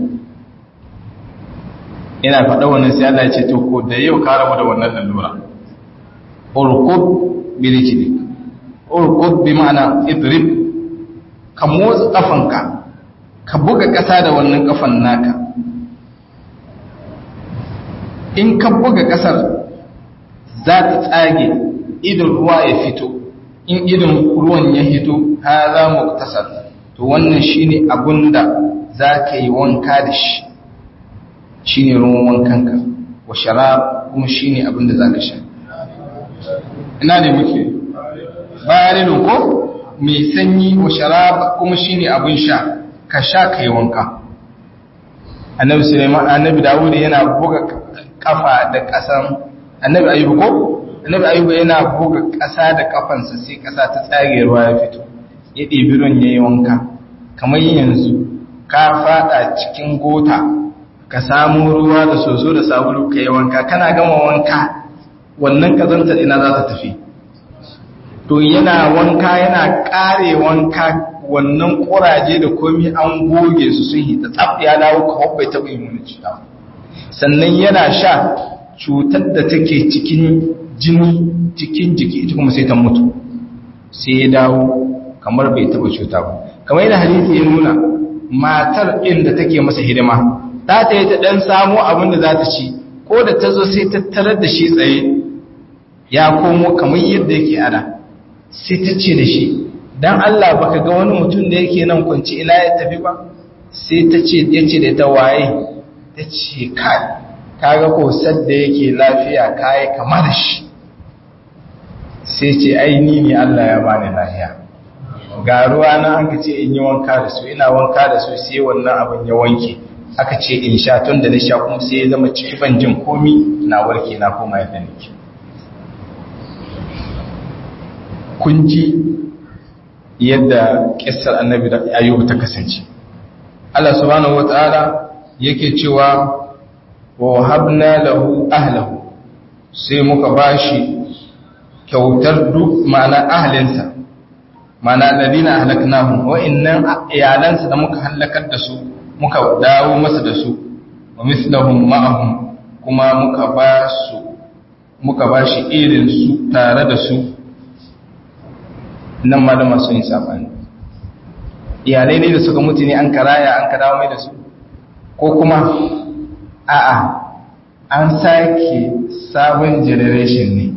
ina faɗa wannan sai Allah ya ce to ko da yau ka rabu da wannan lalura urqub bi rijlik urqub bi ma'ana idrib ka motsa kafanka ka buga ƙasa da wannan kafan naka in ka buga ƙasar za ta tsage idan ruwa ya fito in idan ruwan ya fito ha za mu tasar to wannan shine abunda za ka yi wanka da shi shi ne ruwan wankanka wa sharab kuma shi ne abinda za ka sha ina ne muke bayanin ko mai sanyi wa sharab kuma shi ne abin sha ka sha ka yi wanka annabi suleiman annabi dawud yana buga kafa da kasan annabi ayyuba ko annabi ayyuba yana buga kasa da kafansa sai kasa ta tsage ruwa ya fito ya ɗebi ruwan ya yi wanka kamar yanzu ka fada cikin gota ka samu ruwa da soso da sabulu ka yi wanka kana gama wanka wannan kazanta ina za ta tafi to yana wanka yana kare wanka wannan kuraje da komi an goge su sun hita tsaf ya dawo ka hobbai ta bai mun cuta sannan yana sha cutar da take cikin jini cikin jiki ita kuma sai ta mutu sai ya dawo kamar bai taba cuta ba kamar yadda hadisi ya nuna matar ɗin da take masa hidima ta ta yi ta ɗan samu abin da za ta ci ko da ta zo sai ta tarar da shi tsaye ya komo kamar yadda yake ana sai ta ce da shi don Allah baka ga wani mutum da yake nan kwanci ina ya tafi ba sai ta ce ya ce da ta waye ta ce kai kaga ko sadda yake lafiya kai kama da shi sai ce ai ni ne Allah ya bani lafiya ga ruwa na an ce in yi wanka da su ina wanka da su sai wannan abin ya wanke aka ce in sha tun da na sha kuma sai ya zama ciki ban jin komi na warke na koma yadda nake kun ji yadda kissar annabi da ayyubu ta kasance Allah subhanahu wataala yake cewa wa habna lahu ahlahu sai muka bashi kyautar duk ma'ana ahlinsa mana ladina ahlaknahum wa innan iyalansa da muka halakar da su muka dawo masa da su wa mislahum ma'ahum kuma muka ba su muka ba shi irin su tare da su nan malama sun yi sabani iyalai ne da suka mutu ne an karaya an kadawo mai da su ko kuma a'a an sake sabon generation ne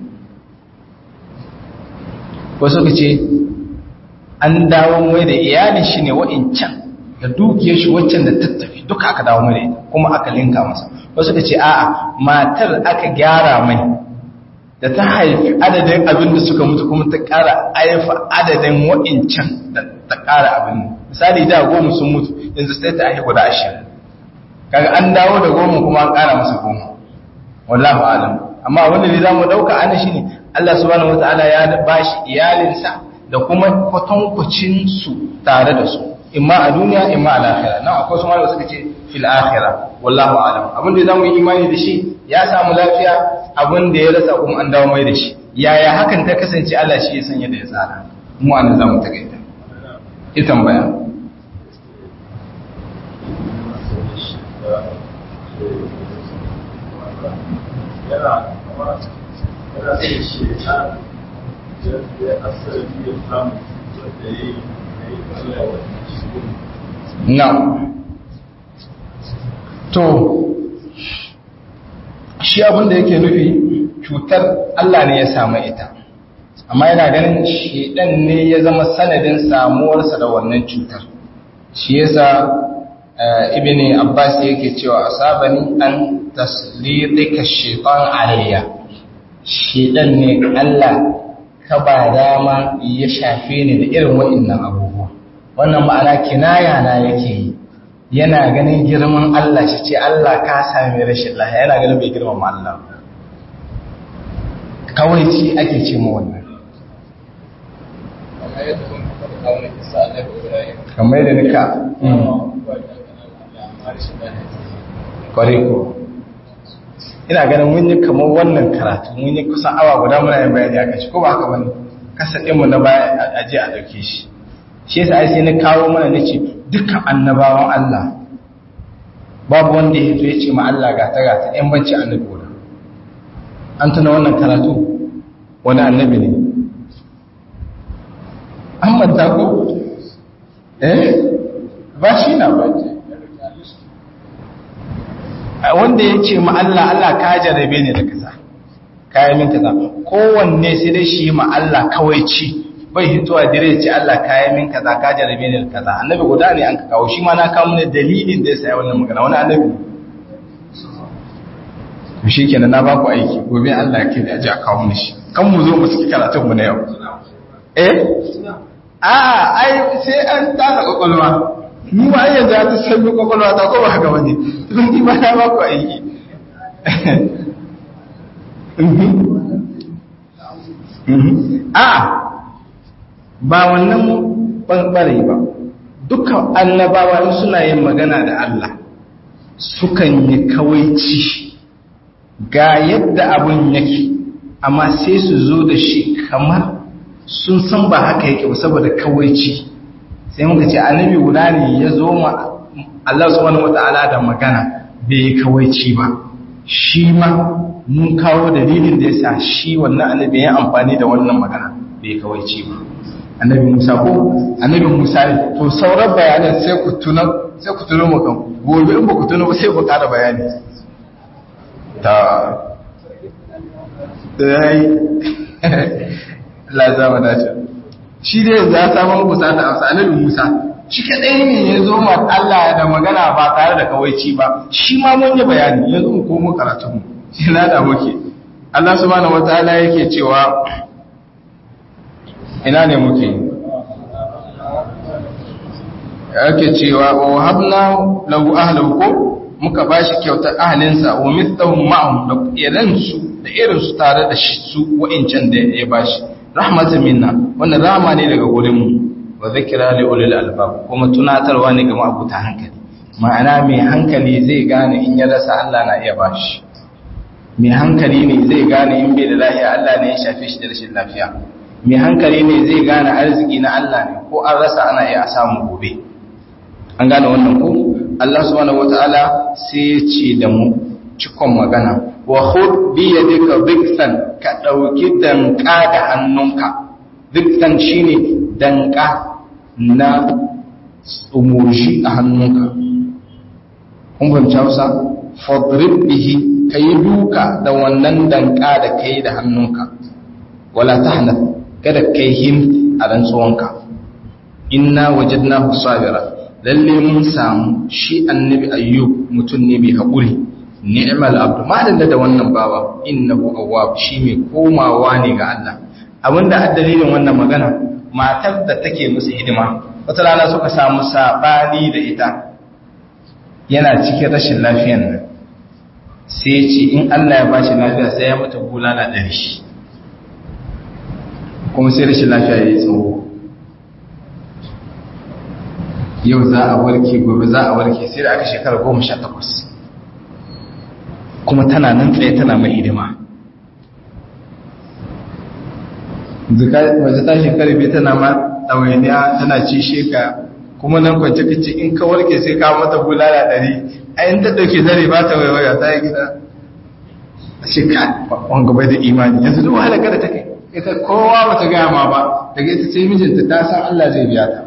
wasu ka ce an dawo mai da iyalin shi ne wa'incan da dukiyar shi waccan da tattafi duka aka dawo mai da kuma aka linka masa wasu da ce a'a matar aka gyara mai da ta haifi adadin abin da suka mutu kuma ta ƙara haifa adadin wa'incan da ta ƙara abin misali da goma sun mutu yanzu sai ta haifi guda ashirin kaga an dawo da goma kuma an ƙara masa goma wallahu alam amma wanda ne zamu dauka ana shine Allah subhanahu wataala ya bashi iyalinsa da kuma kwatankwacin su tare da su imma a duniya imma a lahira nan akwai su malama suka ce fil akhirah wallahu alam abin da zamu yi imani da shi ya samu lafiya abin da ya rasa kuma an dawo mai da shi yaya hakan ta kasance Allah shi ya sanya da ya tsara mu anan zamu takaita ita tambaya yana yana da shi ta da asali da samu da yi na to shi abinda yake nufi cutar Allah ne ya samu ita amma yana ganin shedan ne ya zama sanadin samuwarsa da wannan cutar shi yasa ibn Abbas yake cewa asabani an taslidika shaytan alayya shedan ne Allah ka ba dama ya shafe ni da irin wa'annan abubuwa wannan ma'ana kinaya na yake yi yana ganin girman Allah shi ce Allah ka sami rashin lafiya yana ganin bai girmama Allah kawaici ake ce ma wannan kamar yadda nika kwarai ko ina ganin mun yi kamar wannan karatu mun yi kusan awa guda muna yin bayani aka shi ko ba haka bane kasadinmu na baya aje a dauke shi shi yasa ai sai na kawo mana nace dukkan annabawan Allah babu wanda ya zo ya ce ma Allah ga ta ga ta ɗan banci annabi guda an tuna wannan karatu wani annabi ne an manta ko eh ba shi na ba wanda ya ce ma Allah Allah ka jarabe ne da kaza kayan min kaza kowanne sai dai shi ma Allah kawai ci bai hitowa dire ce Allah kayan min kaza ka jarabe ne da kaza annabi guda ne an ka kawo shi ma na kawo ne dalilin da ya sa wannan magana wani annabi to shikenan na ba ku aiki gobe Allah ya kai da aje a kawo mu shi kan mu zo mu saki karatun mu na yau eh a ai sai an tana kokolwa ni ma yanzu ta san kokolwa ta ko ba haka bane tun ni ba na ba ku aiki a ba wannan bangare ba dukkan annabawa suna yin magana da Allah sukan yi kawaici ga yadda abun yake amma sai su zo da shi kamar sun san ba haka yake ba saboda kawaici sai muka ce annabi guda ne ya zo ma Allah subhanahu wataala da magana bai kawaici ba shi ma mun kawo dalilin da yasa shi wannan annabi ya amfani da wannan magana bai kawaici ba annabi Musa ko annabi Musa to sauran bayanan sai ku tuna sai ku tuno mukan gobe in ba ku tuno ba sai ku ƙara bayani ta dai la zama dace shi dai za samu Musa da amsa annabi Musa shi kadai ne ya zo ma Allah da magana ba tare da kawaici ba shi ma mun yi bayani yanzu mu komo karatu mu shi na da muke Allah subhanahu wataala yake cewa ina ne muke yake cewa wa habna lahu ahlahu ko muka bashi kyautar ahlinsa wa mithluhum ma'hum da irin su da irin su tare da shi su wa'incan da ya bashi rahmatan minna wannan rahama ne daga gurin mu wa zikra li ulil albab kuma tunatarwa ne ga ma'abuta hankali ma'ana mai hankali zai gane in ya rasa Allah na iya bashi mai hankali ne zai gane in bai da lafiya Allah ne ya shafe shi da rashin lafiya mai hankali ne zai gane arziki na Allah ne ko an rasa ana iya samu gobe an gane wannan ko Allah subhanahu wataala sai ya ce da mu cikon magana wa khud bi yadika dhikran ka dauki danka da hannunka dhikran shine danka na umushi a hannunka kun fahimci Hausa fadrib bihi kai duka da wannan danka da kai da hannunka wala tahnath kada kai him a rantsuwanka inna wajadnahu sabira lalle mun samu shi annabi ayyub mutum ne mai haƙuri ni'mal abdu madalla da wannan bawa innahu awwab shi mai komawa ne ga Allah abinda addalilin wannan magana matar da take musu hidima wata rana suka samu sabani da ita yana cikin rashin lafiyar nan sai ce in Allah ya bashi lafiya sai ya mata bulala ɗari kuma sai rashin lafiya ya yi tsawo yau za a warke gobe za a warke sai da aka shekara goma sha takwas kuma tana nan tsaye tana mai hidima waje ta shekara bai tana ma ɗawainiya tana ci sheka kuma nan kwanci kace in ka warke sai ka mata bulala ɗari a yin ta ɗauke zare ba ta waiwaya ta yi gida a shekara wanga bai da imani yanzu duk wahala kada ta kai ita kowa ba ta gaya ma ba daga ita sai mijinta ta san Allah zai biya ta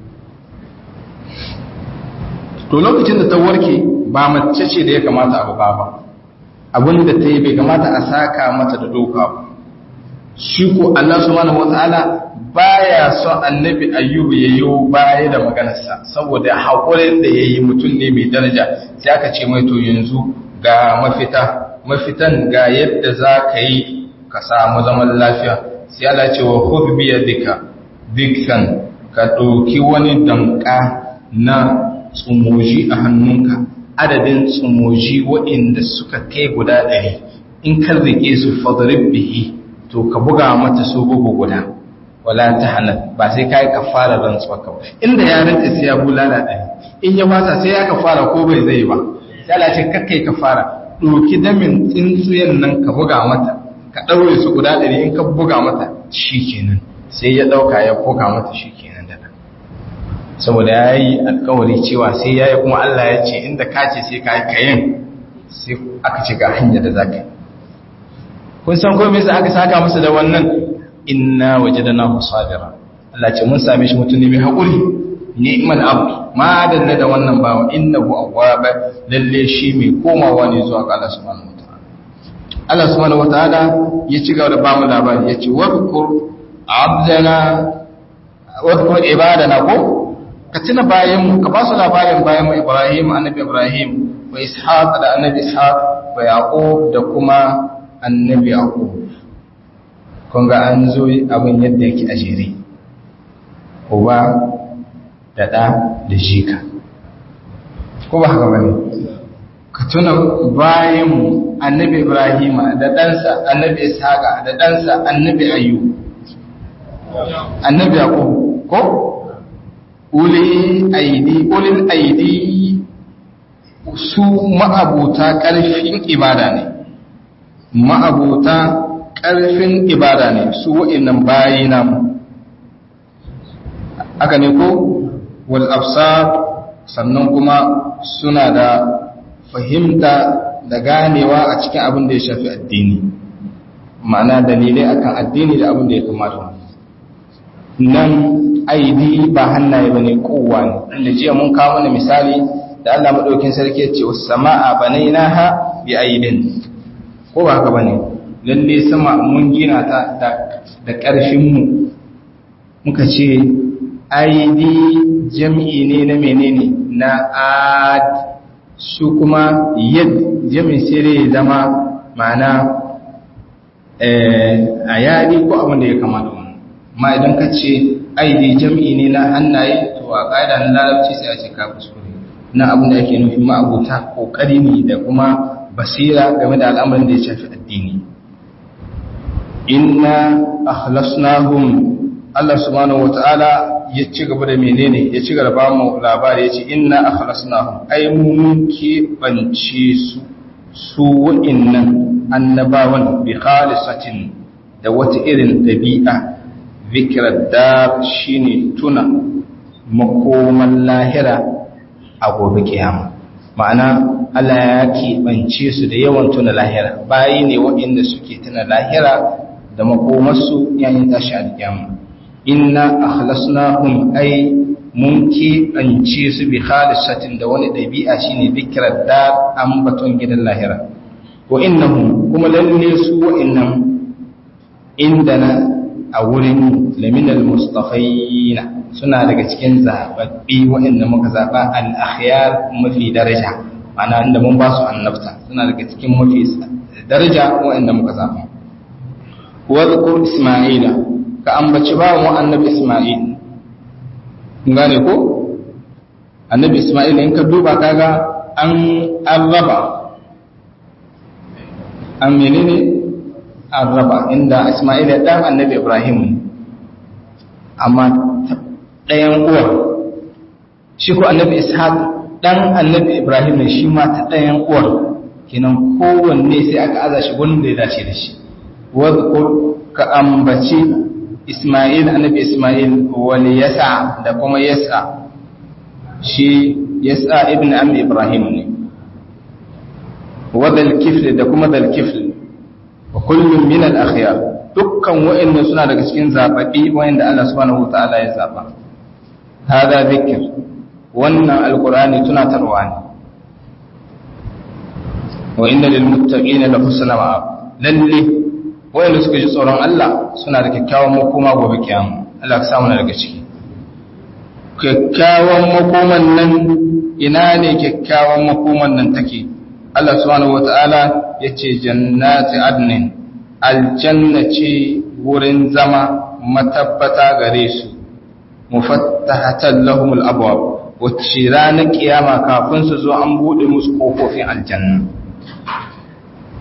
to lokacin da ta warke ba mace ce da ya kamata abu ba ba abin da ta yi bai kamata a saka mata da doka ba shi ko Allah subhanahu wataala baya son annabi ayyubu yayi baya da maganarsa saboda hakurin da yayi mutum ne mai daraja sai aka ce mai to yanzu ga mafita mafitan ga yadda za ka yi ka samu zaman lafiya sai Allah ce wa khudh bi yadika dikkan ka doki wani danka na tsumoji a hannunka adadin tsumoji waɗanda suka kai guda ɗari in ka rike su fadrib bihi to ka buga mata su bugu guda wala tahannat ba sai kai kafara rantsuwa ka inda ya rantsa sai ya bulala ɗaya in ya fasa sai ya kafara ko bai zai ba sai Allah ce kakkai kafara doki damin tsuntsuyen nan ka buga mata ka daure su guda ɗari in ka buga mata shikenan sai ya dauka ya buga mata shikenan da saboda yayi alƙawari cewa sai yayi kuma Allah ya ce inda ka ce sai kai kayin sai aka ce ga hanya da zaka yi kun san ko me yasa aka saka masa da wannan inna wajadnahu sabira Allah ce mun same shi mutune mai hakuri ni'mal abd ma dalla da wannan bawa innahu awwab lalle shi mai komawa ne zuwa ga Allah subhanahu wataala Allah subhanahu wataala ya ci gaba da ba mu labari yace wadhkur abdana wadhkur ibadana ko ka tuna bayan mu ka ba su labarin bayan mu Ibrahim annabi Ibrahim wa Ishaq da annabi Ishaq wa Yaqub da kuma annabi Yaqub kun ga an zo abin yadda yake a jere uba da ɗa da jika ko ba haka bane ka tuna bayan annabi Ibrahim da ɗansa annabi Ishaqa da ɗansa annabi Ayyub annabi Yaqub ko uli aidi ulil aidi su ma'abuta ƙarfin ibada ne ma'abuta ƙarfin ibada ne su wa'innan bayi namu aka ne ko wal absar sannan kuma suna da fahimta da ganewa a cikin abin da ya shafi addini ma'ana dalilai akan addini da abin da ya kamata nan aidi ba hannaye bane kowa ne inda jiya mun kawo mana misali da Allah madaukin sarki ya ce was samaa banainaha bi aidin ko ba haka bane lalle sama mun gina ta da ƙarfinmu muka ce aidi jam'i ne na menene na ad su kuma yad jam'i sai zama ma'ana a yadi ko abin da ya kamata wannan ma idan ka ce aidi jam'i ne na hannaye to a ƙa'ida na larabci sai a ce ka kuskure na abin da ake nufi ma'abuta ƙoƙari ne da kuma basira game da al'amarin da ya shafi addini inna akhlasnahum Allah subhanahu wataala ya ci gaba da menene ya ci gaba mu labari yace inna akhlasnahum ay mun ki bance su su wa'innan annabawan bi khalisatin da wata irin dabi'a zikrar dar shine tuna makoman lahira a gobe kiyama ma'ana Allah ya keɓance su da yawan tuna lahira bayi ne waɗanda suke tuna lahira da makomarsu yayin tashi alƙiyama inna akhlasnahum ay mun keɓance su bi khalisatin da wani ɗabi'a shine dhikrar dar ambaton gidan lahira wa innahum kuma lalle su wa'annan indana a wurin laminal mustafayina suna daga cikin zababbi wa'anda muka zaba al-akhyar mafi daraja ana inda mun ba su annabta suna daga cikin mafi daraja wa'anda muka zaba wadhkur isma'ila ka ambaci ba mu annabi isma'il ngane ko annabi isma'il in ka duba kaga an araba an menene araba inda isma'il dan annabi ibrahim amma ɗayan uwar shi ko annabi ishaq dan annabi ibrahim ne shi ma ta ɗayan uwar kenan kowanne sai aka aza shi gurin da ya dace da shi wadhkur ka ambaci isma'il annabi isma'il wal yasa da kuma yasa shi yasa ibn ammi ibrahim ne wadal kifl da kuma dal kifl wa kullum min al akhyar dukkan wa'annan suna daga cikin zababbi wanda Allah subhanahu wataala ya zaba hada zikr wannan alqur'ani tunatarwa ne wa inna lil muttaqina la husna ma'ab lalle wanda suka ji tsoron Allah suna da kyakkyawan makoma gobe kiyama Allah ka samu daga ciki kyakkyawan makoman nan ina ne kyakkyawan makoman nan take Allah subhanahu wataala yace jannati adnin aljanna ce wurin zama matabbata gare su mufattahatan lahumul abwab wacce ranar kiyama kafin su zo an bude musu kofofin aljanna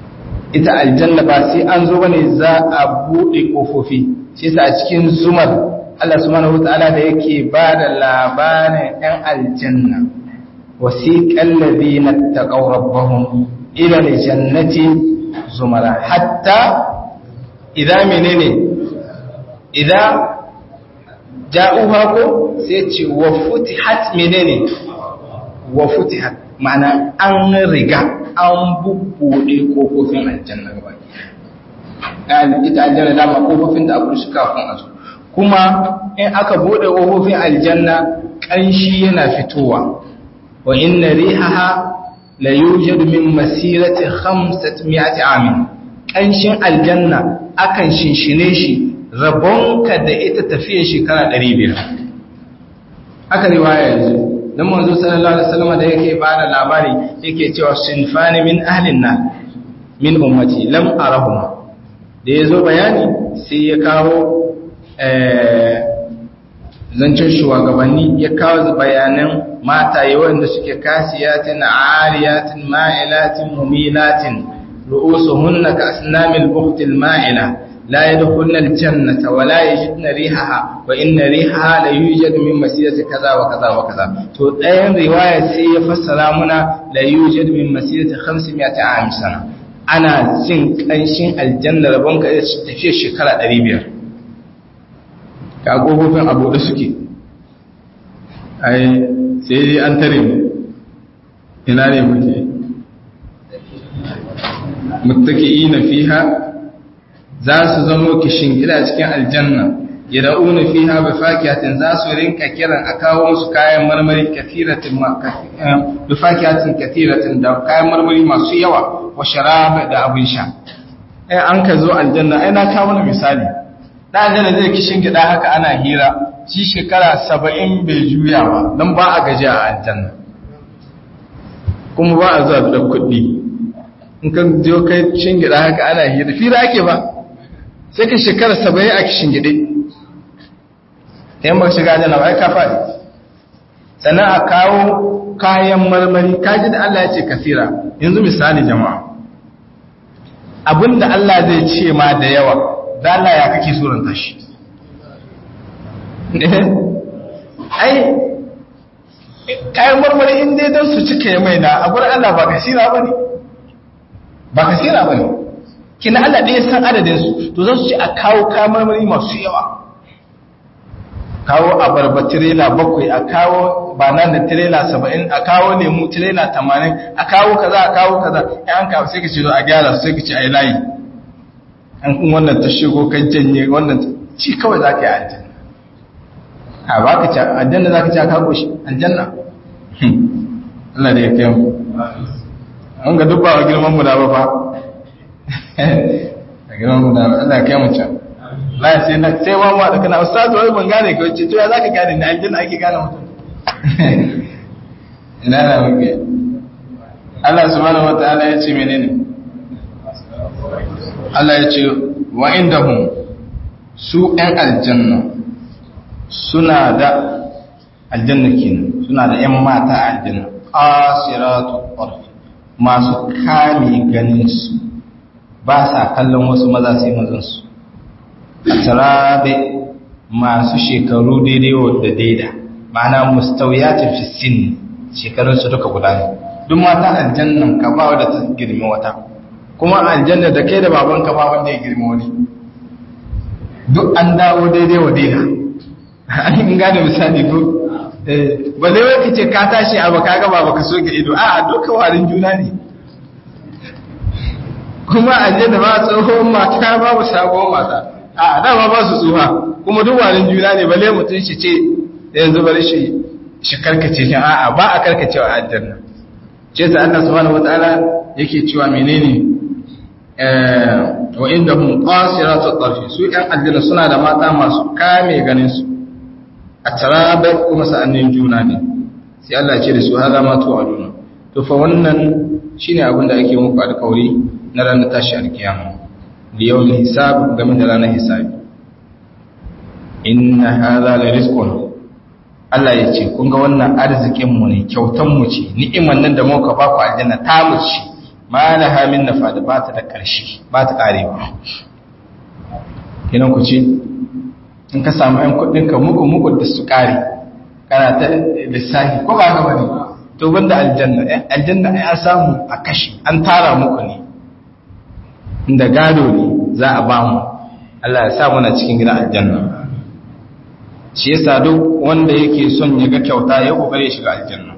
ita aljanna ba sai an zo bane za a bude kofofi shi yasa a cikin zumar Allah subhanahu wataala da yake bada labarin ɗan aljanna wasiqal ladina taqaw rabbahum ila aljannati zumara hatta idza menene idza ja'uha ko sai ce wa futihat menene wa futihat ma'ana an riga an bubbude kofofin aljanna gaba ɗaya ita aljanna dama kofofin da abu shi kafin a zo kuma in aka bude kofofin aljanna ƙanshi yana fitowa wa inna rihaha la yujadu min masirati khamsati mi'ati amin ƙanshin aljanna akan shinshine shi rabonka da ita tafiyar shekara ɗari biyar aka riwaya yanzu don manzo sallallahu alaihi wasallam da yake bada labari yake cewa sinfani min ahlin nar min ummati lam arahuma da yazo bayani sai ya kawo eh zancin shugabanni ya kawo bayanan mataye wanda suke kasiyatin ariyatin ma'ilatin mumilatin ru'usuhunna ka asnamil buhtil ma'ila لا يدخلن الجنة ولا يجدن ريحها وإن ريحها لا يوجد من مسيرة كذا وكذا وكذا تو ɗayan riwaya sai ya fassara muna la yujad min masirati khamsimi'ati am sana ana jin kanshin aljanna rabon ka tafiye shekara ɗari biyar ka gogofin abu da suke ai sai an tare mu ina ne muke muttaqiina fiha za su zamo kishin gida cikin aljanna yad'una fiha bi fakihatin za su rinka kiran a kawo musu kayan marmari kathiratin ma bi fakihatin kathiratin da kayan marmari masu yawa wa sharab da abin sha eh an ka zo aljanna ai na kawo mana misali da aljanna zai kishin gida haka ana hira shi shekara saba'in bai juya ba dan ba a gaji a aljanna kuma ba a zuwa da kuɗi in kan je kai shingida haka ana hira fira ake ba sai ka shekara saba'in a kishin gide yan ba shiga da nawa ka faɗi sannan a kawo kayan marmari kaji da Allah ya ce kasira yanzu misali jama'a abinda Allah zai ce ma da yawa da Allah ya kake suranta shi ai kayan marmari in dai don su cika ya mai na a gurin Allah ba kasira ba ne ba kasira ba ne kina Allah ɗaya san adadinsu to za su ce a kawo kayan marmari masu yawa kawo abarba tirela bakwai a kawo banana tirela saba'in a kawo lemu tirela tamanin a kawo kaza a kawo kaza ya an kawo sai ka ce zo a gyara sai ka ce a yi layi an kun wannan ta shigo kan janye wannan ci kawai za ka yi aljanna a ba ka ce aljanna za ka ce a kawo shi aljanna Allah da ya kai mu an ga dubba wa girman mu da ba fa a girman mu da Allah ya kai mu can la sai na sai wa ma da kana ustazu wai ban gane ka ce to ya zaka gane ni aljanna ake gane mutum ina na muke Allah subhanahu wataala ya ce menene Allah ya ce wa indahum su ɗan aljanna suna da aljanna kenan suna da ƴan mata a aljanna qasiratu tarf masu kame ganin su ba sa kallon wasu maza sai mazan su atarabe masu shekaru daidai da daida ma'ana mustawiyatin fi sinni shekarun su duka guda ne duk mata aljannan ka ba wadda ta girmi wata kuma aljanna da kai da baban ka ba wanda ya girmi wani duk an dawo daidai wa daida an gane misali ko ba zai wai kace ka tashi abu ka ga baba ka soke ido a'a duka warin juna ne kuma aljanna ba tsohon mata babu sabon mata a dama ba su tsuha kuma duk warin juna ne balle mutum shi ce yanzu bari shi shi karkace shi a'a ba a karkacewa aljanna ce sa Allah subhanahu wataala yake cewa menene eh wa indahum qasiratu tarfi su ɗan aljanna suna da mata masu kame ganin su ataraba kuma sa'annin juna ne sai Allah ya ce da su hada ma tu'aduna to fa wannan shine abin da ake muku alƙawari na ranar tashi alkiyama liyawm hisab game da ranar hisabi inna hadha la rizqun Allah ya ce kun ga wannan arzikin mu ne kyautan mu ce ni'imar nan da muka ba ku aljanna ta mu ce ma laha min nafad ba ta da ƙarshe ba ta karewa kinan ku ce in ka samu ɗan kuɗin ka muku muku da su kare kana ta lissafi ko ba ka bane to banda aljanna aljanna ai an samu a kashi an tara muku ne inda gado ne za a ba mu Allah ya sa muna cikin gidan aljanna shi yasa duk wanda yake son ya ga kyauta ya kokare shiga aljanna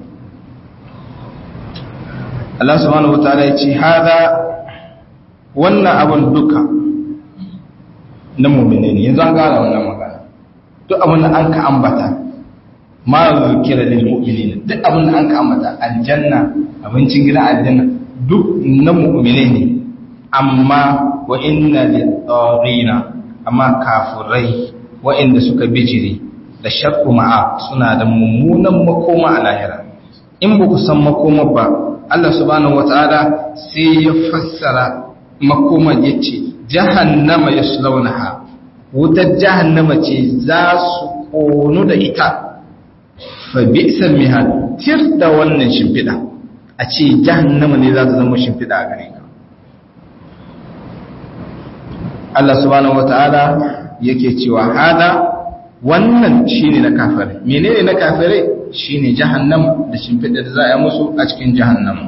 Allah subhanahu wataala ya ce hada wannan abun duka na mu'mini ne yanzu an gane wannan magana duk abin da an ka ambata ma zikira lil mu'minin duk abin da an ka ambata aljanna abincin gidan aljanna duk na mu'mini ne amma wa inna lit-taghina amma kafirai wa'inda suka bijire da shakku ma'a suna da mummunan makoma a lahira in ba ku san makoma ba Allah subhanahu wataala sai ya fassara makoma yace jahannama yaslawnaha wutar jahannama ce za su ƙonu da ita fa bi'sal mihad tir da wannan shimfida a ce jahannama ne za ta zama shimfida a gare ka Allah subhanahu wataala yake cewa hada wannan shine na kafirai menene na kafirai shine jahannam da shimfida da za a yi musu a cikin jahannam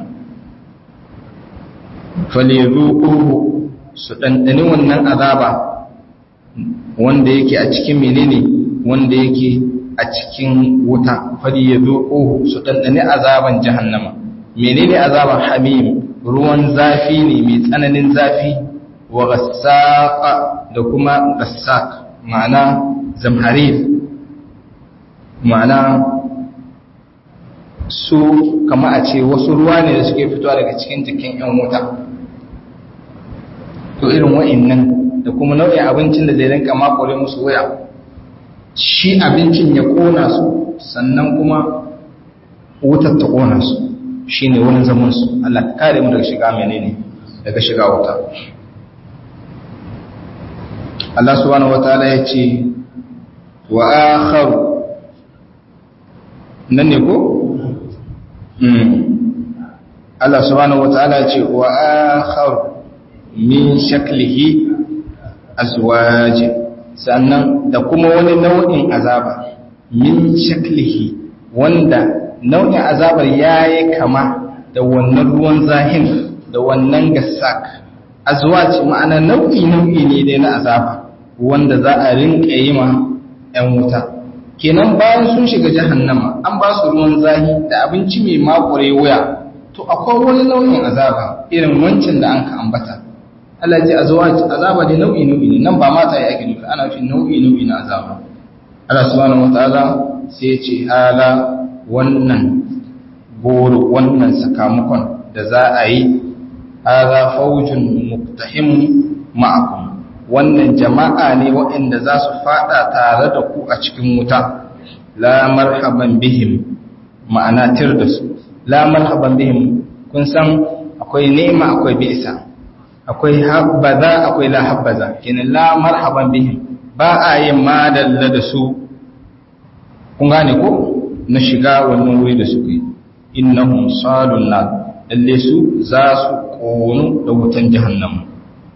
falizuquhu su dandani wannan azaba wanda yake a cikin menene wanda yake a cikin wuta falizuquhu su dandani azaban jahannama menene azaban hamim ruwan zafi ne mai tsananin zafi wa gassaqa da kuma gassaq ma'ana zamharir ma'ana su kama a ce wasu ruwa ne da suke fitowa daga cikin jikin yan wuta to irin wa'annan da kuma nau'in abincin da zai rinka makure musu waya shi abincin ya kona su sannan kuma wutar ta kona su shine wurin zaman su Allah ka kare mu daga shiga menene daga shiga wuta Allah subhanahu wataala ya ce wa akharu nan ne ko mm Allah subhanahu wataala ya ce wa akharu min shaklihi azwaj sannan da kuma wani nau'in azaba min shaklihi wanda nau'in azabar yayi kama da wannan ruwan zahin da wannan gassak azwaj ma'ana nau'i nau'i ne dai na azaba wanda za a rinka yi ma ‘yan wuta. Kenan bayan sun shiga jahannama an ba su ruwan zahi da abinci mai makure wuya, to akwai wani nau'in azaba irin wancan da an ka ambata. Allah ce azaba da nau'i nau'i ne, nan ba mata ya ake nufi ana fi nau'i nau'i na azaba. Allah subhanahu wa ta'ala sai ce hala wannan goro wannan sakamakon da za a yi hala faujin muktahim ma'akum. Wannan jama'a ne waɗanda za su fada tare da ku a cikin wuta la marhaban bihim ma'ana tir da su la marhaban bihim kun san akwai ni'ima akwai bi'sa akwai habbaza akwai la habbaza kenan la marhaban bihim ba a yin madalla da su kun gane ko na shiga wannan wuri da su kai innahum salun nar lalle su za su konu da wutan jahannam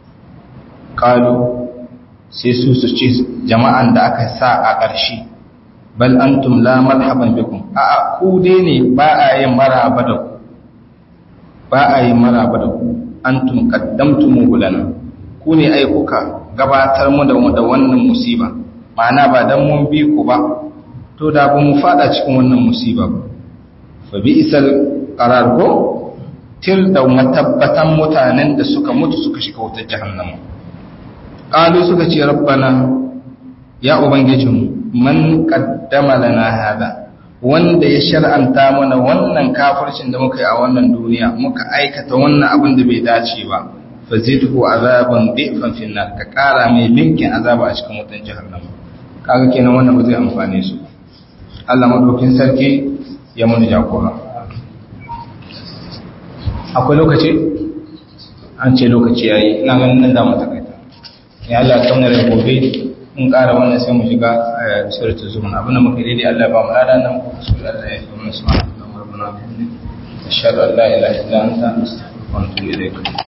kalu sai su su ce jama'an da aka sa a ƙarshe bal antum la marhaban bikum a ku dai ne ba a yin maraba da ku ba a yin maraba da ku antum qaddamtumu lana ku ne ai kuka gabatar mu da wannan musiba ma'ana ba dan mun bi ku ba to da ba mu fada cikin wannan musiba ba fa bi isal qarar ko til da matabbatan mutanen da suka mutu suka shiga wutar jahannama qalu suka ce rabbana ya ubangijinmu man qaddama lana hada wanda ya shar'anta mana wannan kafircin da muka yi a wannan duniya muka aikata wannan abin da bai dace ba fazidhu azaban dhifan fi nar ka kara mai linkin azaba a cikin wutan jahannama kaga kenan wannan ba zai amfane su Allah madaukin sarki ya mun jagora akwai lokaci an ce lokaci yayi ina ganin nan da mu takaita ya Allah kamar da gobe in ƙara wannan sai mu shiga suratul zuman abin da muka daidai Allah ba mu ladan nan ko su Allah ya yi mu subhanahu wa ta'ala ashhadu an la ilaha illa anta astaghfiruka wa atubu ilaik.